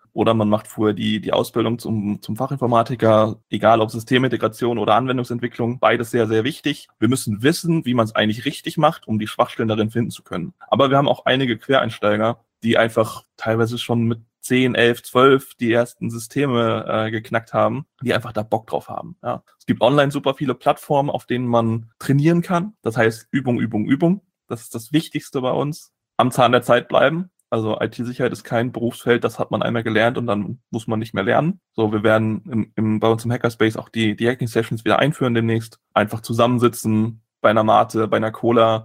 oder man macht vorher die Ausbildung zum Fachinformatiker, egal ob Systemintegration oder Anwendungsentwicklung, beides sehr, sehr wichtig. Wir müssen wissen, wie man es eigentlich richtig macht, um die Schwachstellen darin finden zu können. Aber wir haben auch einige Quereinsteiger, die einfach teilweise schon mit 10, 11, 12 die ersten Systeme geknackt haben, die einfach da Bock drauf haben. Ja. Es gibt online super viele Plattformen, auf denen man trainieren kann. Das heißt Übung, Übung, Übung. Das ist das Wichtigste bei uns. Am Zahn der Zeit bleiben. Also IT-Sicherheit ist kein Berufsfeld, das hat man einmal gelernt und dann muss man nicht mehr lernen. So, wir werden bei uns im Hackerspace auch die Hacking-Sessions wieder einführen demnächst. Einfach zusammensitzen bei einer Mate, bei einer Cola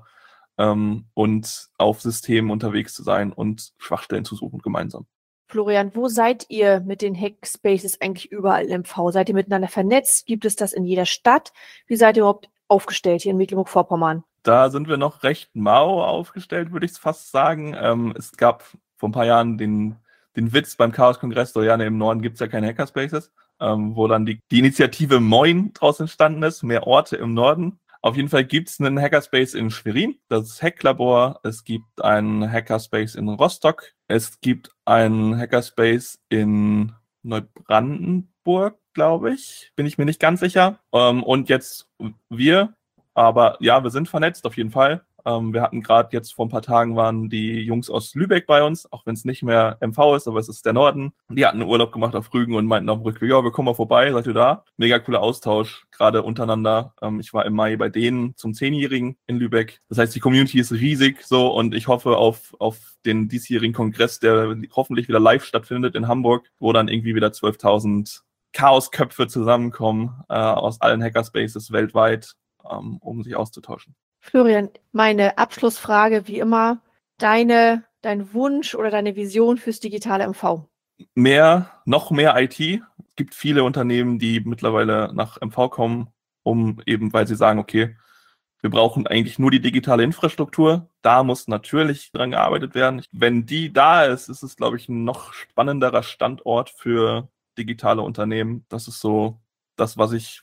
und auf Systemen unterwegs zu sein und Schwachstellen zu suchen gemeinsam. Florian, wo seid ihr mit den Hackspaces eigentlich überall im MV? Seid ihr miteinander vernetzt? Gibt es das in jeder Stadt? Wie seid ihr überhaupt aufgestellt hier in Mecklenburg-Vorpommern? Da sind wir noch recht mau aufgestellt, würde ich fast sagen. Es gab vor ein paar Jahren den Witz beim Chaos-Kongress, so ja, im Norden gibt es ja keine Hackerspaces, wo dann die Initiative Moin draus entstanden ist, mehr Orte im Norden. Auf jeden Fall gibt es einen Hackerspace in Schwerin, das Hacklabor. Es gibt einen Hackerspace in Rostock. Es gibt einen Hackerspace in Neubrandenburg, glaube ich. Bin ich mir nicht ganz sicher. Und jetzt wir. Aber ja, wir sind vernetzt auf jeden Fall. Wir hatten gerade jetzt vor ein paar Tagen waren die Jungs aus Lübeck bei uns, auch wenn es nicht mehr MV ist, aber es ist der Norden. Die hatten einen Urlaub gemacht auf Rügen und meinten auf dem Rückweg, ja, wir kommen mal vorbei, seid ihr da? Mega cooler Austausch, gerade untereinander. Ich war im Mai bei denen zum 10-Jährigen in Lübeck. Das heißt, die Community ist riesig so und ich hoffe auf den diesjährigen Kongress, der hoffentlich wieder live stattfindet in Hamburg, wo dann irgendwie wieder 12.000 Chaosköpfe zusammenkommen aus allen Hackerspaces weltweit, um sich auszutauschen. Florian, meine Abschlussfrage wie immer, dein Wunsch oder deine Vision fürs digitale MV? Noch mehr IT. Es gibt viele Unternehmen, die mittlerweile nach MV kommen, weil sie sagen, okay, wir brauchen eigentlich nur die digitale Infrastruktur. Da muss natürlich dran gearbeitet werden. Wenn die da ist, ist es, glaube ich, ein noch spannenderer Standort für digitale Unternehmen. Das ist so das,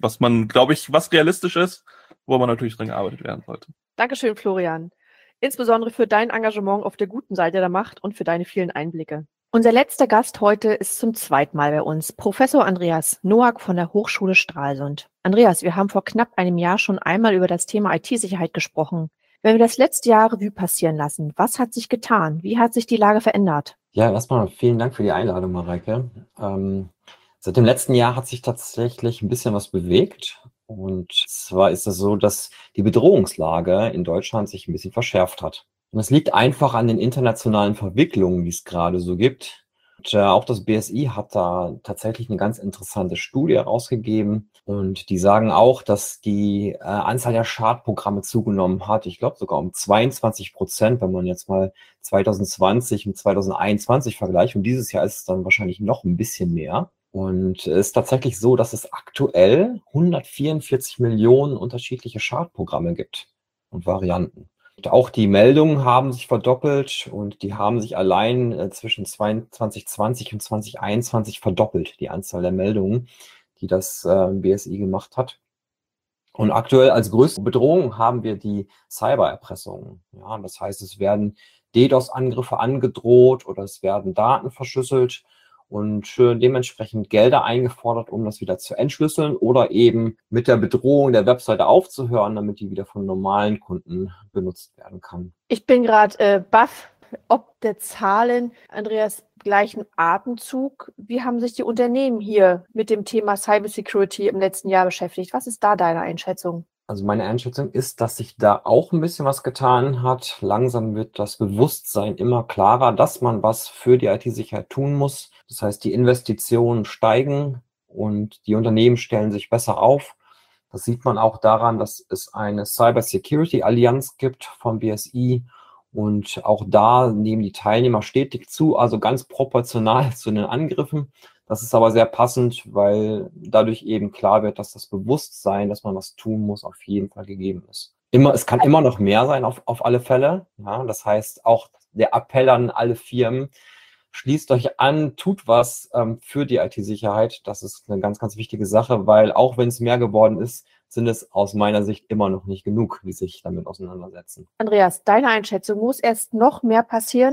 was realistisch ist, wo man natürlich dran gearbeitet werden sollte. Dankeschön, Florian. Insbesondere für dein Engagement auf der guten Seite der Macht und für deine vielen Einblicke. Unser letzter Gast heute ist zum zweiten Mal bei uns, Professor Andreas Noack von der Hochschule Stralsund. Andreas, wir haben vor knapp einem Jahr schon einmal über das Thema IT-Sicherheit gesprochen. Wenn wir das letzte Jahr Revue passieren lassen, was hat sich getan? Wie hat sich die Lage verändert? Ja, erstmal vielen Dank für die Einladung, Mareike. Seit dem letzten Jahr hat sich tatsächlich ein bisschen was bewegt. Und zwar ist es so, dass die Bedrohungslage in Deutschland sich ein bisschen verschärft hat. Und das liegt einfach an den internationalen Verwicklungen, die es gerade so gibt. Und auch das BSI hat da tatsächlich eine ganz interessante Studie herausgegeben. Und die sagen auch, dass die Anzahl der Schadprogramme zugenommen hat. Ich glaube sogar um 22%, wenn man jetzt mal 2020 mit 2021 vergleicht. Und dieses Jahr ist es dann wahrscheinlich noch ein bisschen mehr. Und es ist tatsächlich so, dass es aktuell 144 Millionen unterschiedliche Schadprogramme gibt und Varianten. Und auch die Meldungen haben sich verdoppelt und die haben sich allein zwischen 2020 und 2021 verdoppelt, die Anzahl der Meldungen, die das BSI gemacht hat. Und aktuell als größte Bedrohung haben wir die Cybererpressung. Ja, das heißt, es werden DDoS-Angriffe angedroht oder es werden Daten verschlüsselt und dementsprechend Gelder eingefordert, um das wieder zu entschlüsseln oder eben mit der Bedrohung der Webseite aufzuhören, damit die wieder von normalen Kunden benutzt werden kann. Ich bin gerade baff, ob der Zahlen, Andreas, gleichen Atemzug. Wie haben sich die Unternehmen hier mit dem Thema Cybersecurity im letzten Jahr beschäftigt? Was ist da deine Einschätzung? Also meine Einschätzung ist, dass sich da auch ein bisschen was getan hat. Langsam wird das Bewusstsein immer klarer, dass man was für die IT-Sicherheit tun muss. Das heißt, die Investitionen steigen und die Unternehmen stellen sich besser auf. Das sieht man auch daran, dass es eine Cybersecurity-Allianz gibt vom BSI. Und auch da nehmen die Teilnehmer stetig zu, also ganz proportional zu den Angriffen. Das ist aber sehr passend, weil dadurch eben klar wird, dass das Bewusstsein, dass man was tun muss, auf jeden Fall gegeben ist. Es kann immer noch mehr sein, auf alle Fälle. Ja, das heißt, auch der Appell an alle Firmen, schließt euch an, tut was für die IT-Sicherheit. Das ist eine ganz, ganz wichtige Sache, weil auch wenn es mehr geworden ist, sind es aus meiner Sicht immer noch nicht genug, die sich damit auseinandersetzen. Andreas, deine Einschätzung, muss erst noch mehr passieren,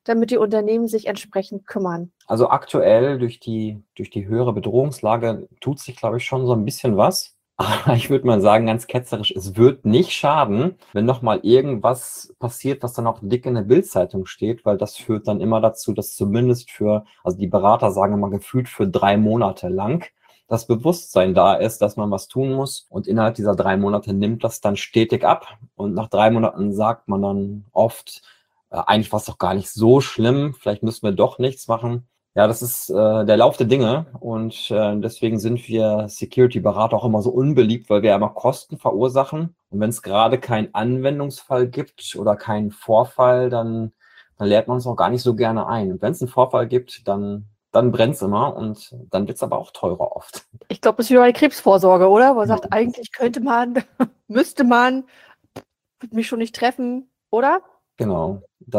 damit die Unternehmen sich entsprechend kümmern? Also aktuell durch die höhere Bedrohungslage tut sich, glaube ich, schon so ein bisschen was. Aber ich würde mal sagen, ganz ketzerisch, es wird nicht schaden, wenn noch mal irgendwas passiert, was dann auch dick in der Bild-Zeitung steht, weil das führt dann immer dazu, dass zumindest also die Berater sagen immer gefühlt für 3 Monate lang das Bewusstsein da ist, dass man was tun muss. Und innerhalb dieser 3 Monate nimmt das dann stetig ab. Und nach 3 Monaten sagt man dann oft, eigentlich war es doch gar nicht so schlimm, vielleicht müssen wir doch nichts machen. Ja, das ist der Lauf der Dinge und deswegen sind wir Security-Berater auch immer so unbeliebt, weil wir ja immer Kosten verursachen. Und wenn es gerade keinen Anwendungsfall gibt oder keinen Vorfall, dann lädt man uns auch gar nicht so gerne ein. Und wenn es einen Vorfall gibt, dann brennt es immer und dann wird es aber auch teurer oft. Ich glaube, das ist wie bei Krebsvorsorge, oder? Wo man sagt, eigentlich könnte man, müsste man, wird mich schon nicht treffen, oder? Genau.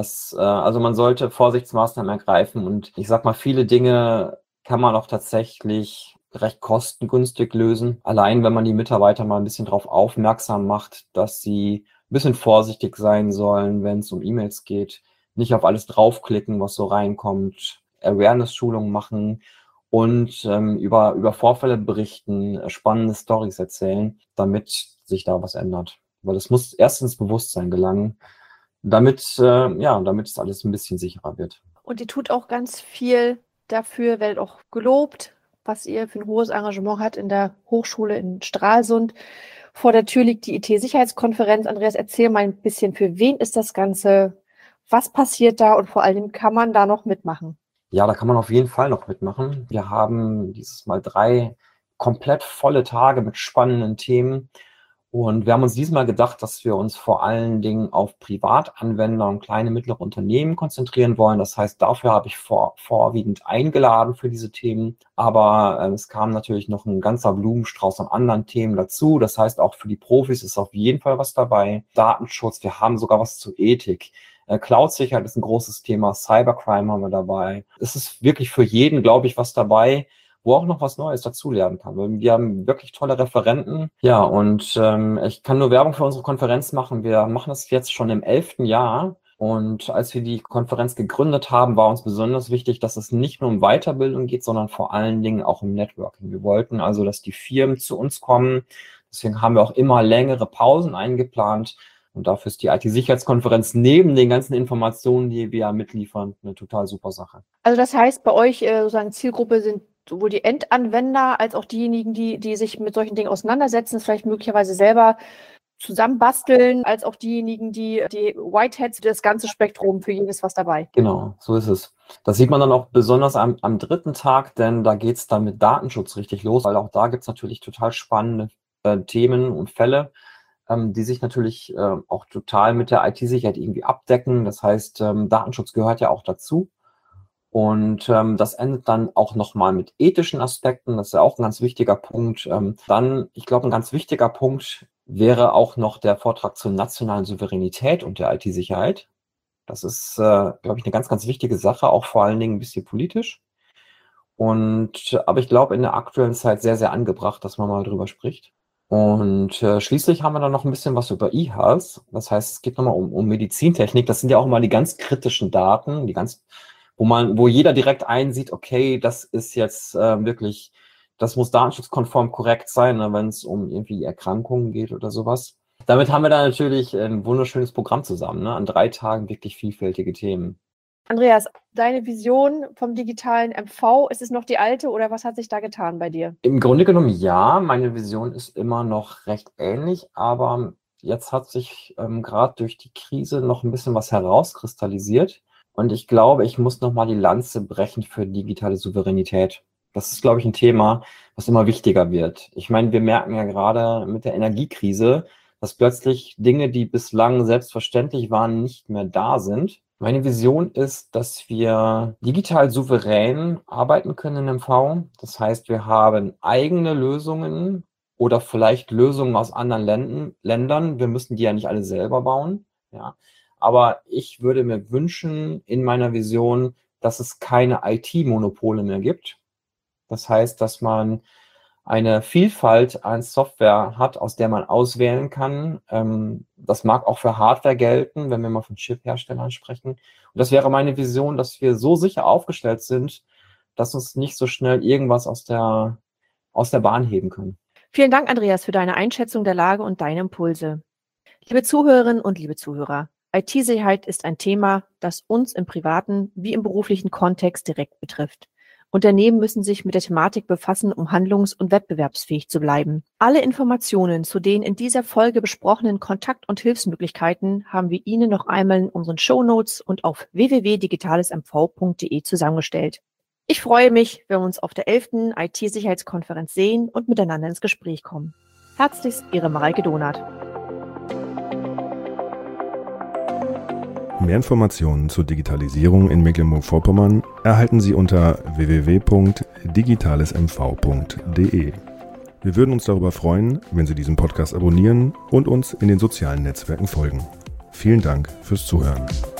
Also man sollte Vorsichtsmaßnahmen ergreifen und ich sag mal, viele Dinge kann man auch tatsächlich recht kostengünstig lösen. Allein, wenn man die Mitarbeiter mal ein bisschen darauf aufmerksam macht, dass sie ein bisschen vorsichtig sein sollen, wenn es um E-Mails geht, nicht auf alles draufklicken, was so reinkommt, Awareness-Schulungen machen und über Vorfälle berichten, spannende Storys erzählen, damit sich da was ändert. Weil es muss erst ins Bewusstsein gelangen, damit es alles ein bisschen sicherer wird. Und ihr tut auch ganz viel dafür, werdet auch gelobt, was ihr für ein hohes Engagement habt in der Hochschule in Stralsund. Vor der Tür liegt die IT-Sicherheitskonferenz. Andreas, erzähl mal ein bisschen, für wen ist das Ganze? Was passiert da? Und vor allem, kann man da noch mitmachen? Ja, da kann man auf jeden Fall noch mitmachen. Wir haben dieses Mal 3 komplett volle Tage mit spannenden Themen. Und wir haben uns diesmal gedacht, dass wir uns vor allen Dingen auf Privatanwender und kleine, mittlere Unternehmen konzentrieren wollen. Das heißt, dafür habe ich vorwiegend eingeladen für diese Themen. Aber es kam natürlich noch ein ganzer Blumenstrauß an anderen Themen dazu. Das heißt, auch für die Profis ist auf jeden Fall was dabei. Datenschutz, wir haben sogar was zu Ethik. Cloud-Sicherheit ist ein großes Thema. Cybercrime haben wir dabei. Es ist wirklich für jeden, glaube ich, was dabei, wo auch noch was Neues dazulernen kann. Wir haben wirklich tolle Referenten. Ja, und ich kann nur Werbung für unsere Konferenz machen. Wir machen das jetzt schon im 11. Jahr. Und als wir die Konferenz gegründet haben, war uns besonders wichtig, dass es nicht nur um Weiterbildung geht, sondern vor allen Dingen auch um Networking. Wir wollten also, dass die Firmen zu uns kommen. Deswegen haben wir auch immer längere Pausen eingeplant. Und dafür ist die IT-Sicherheitskonferenz neben den ganzen Informationen, die wir mitliefern, eine total super Sache. Also das heißt, bei euch sozusagen Zielgruppe sind sowohl die Endanwender als auch diejenigen, die sich mit solchen Dingen auseinandersetzen, vielleicht möglicherweise selber zusammenbasteln, als auch diejenigen, die Whiteheads, das ganze Spektrum, für jedes was dabei. Genau, so ist es. Das sieht man dann auch besonders am 3. Tag, denn da geht es dann mit Datenschutz richtig los, weil auch da gibt es natürlich total spannende Themen und Fälle, die sich natürlich auch total mit der IT-Sicherheit irgendwie abdecken. Das heißt, Datenschutz gehört ja auch dazu. Und das endet dann auch nochmal mit ethischen Aspekten. Das ist ja auch ein ganz wichtiger Punkt. Dann, ich glaube, ein ganz wichtiger Punkt wäre auch noch der Vortrag zur nationalen Souveränität und der IT-Sicherheit. Das ist, glaube ich, eine ganz, ganz wichtige Sache, auch vor allen Dingen ein bisschen politisch. Aber ich glaube, in der aktuellen Zeit sehr, sehr angebracht, dass man mal drüber spricht. Und schließlich haben wir dann noch ein bisschen was über E-Health. Das heißt, es geht nochmal um Medizintechnik. Das sind ja auch mal die ganz kritischen Daten, wo jeder direkt einsieht, okay, das ist jetzt wirklich, das muss datenschutzkonform korrekt sein, ne, wenn es um irgendwie Erkrankungen geht oder sowas. Damit haben wir dann natürlich ein wunderschönes Programm zusammen, ne? An 3 Tagen wirklich vielfältige Themen. Andreas, deine Vision vom digitalen MV, ist es noch die alte oder was hat sich da getan bei dir? Im Grunde genommen ja, meine Vision ist immer noch recht ähnlich, aber jetzt hat sich gerade durch die Krise noch ein bisschen was herauskristallisiert. Und ich glaube, ich muss nochmal die Lanze brechen für digitale Souveränität. Das ist, glaube ich, ein Thema, was immer wichtiger wird. Ich meine, wir merken ja gerade mit der Energiekrise, dass plötzlich Dinge, die bislang selbstverständlich waren, nicht mehr da sind. Meine Vision ist, dass wir digital souverän arbeiten können in MV. Das heißt, wir haben eigene Lösungen oder vielleicht Lösungen aus anderen Ländern. Wir müssen die ja nicht alle selber bauen. Ja. Aber ich würde mir wünschen in meiner Vision, dass es keine IT-Monopole mehr gibt. Das heißt, dass man eine Vielfalt an Software hat, aus der man auswählen kann. Das mag auch für Hardware gelten, wenn wir mal von Chip-Herstellern sprechen. Und das wäre meine Vision, dass wir so sicher aufgestellt sind, dass uns nicht so schnell irgendwas aus der Bahn heben können. Vielen Dank, Andreas, für deine Einschätzung der Lage und deine Impulse. Liebe Zuhörerinnen und liebe Zuhörer, IT-Sicherheit ist ein Thema, das uns im privaten wie im beruflichen Kontext direkt betrifft. Unternehmen müssen sich mit der Thematik befassen, um handlungs- und wettbewerbsfähig zu bleiben. Alle Informationen zu den in dieser Folge besprochenen Kontakt- und Hilfsmöglichkeiten haben wir Ihnen noch einmal in unseren Shownotes und auf www.digitalesemv.de zusammengestellt. Ich freue mich, wenn wir uns auf der 11. IT-Sicherheitskonferenz sehen und miteinander ins Gespräch kommen. Herzlichst, Ihre Mareike Donath. Mehr Informationen zur Digitalisierung in Mecklenburg-Vorpommern erhalten Sie unter www.digitalesemv.de. Wir würden uns darüber freuen, wenn Sie diesen Podcast abonnieren und uns in den sozialen Netzwerken folgen. Vielen Dank fürs Zuhören.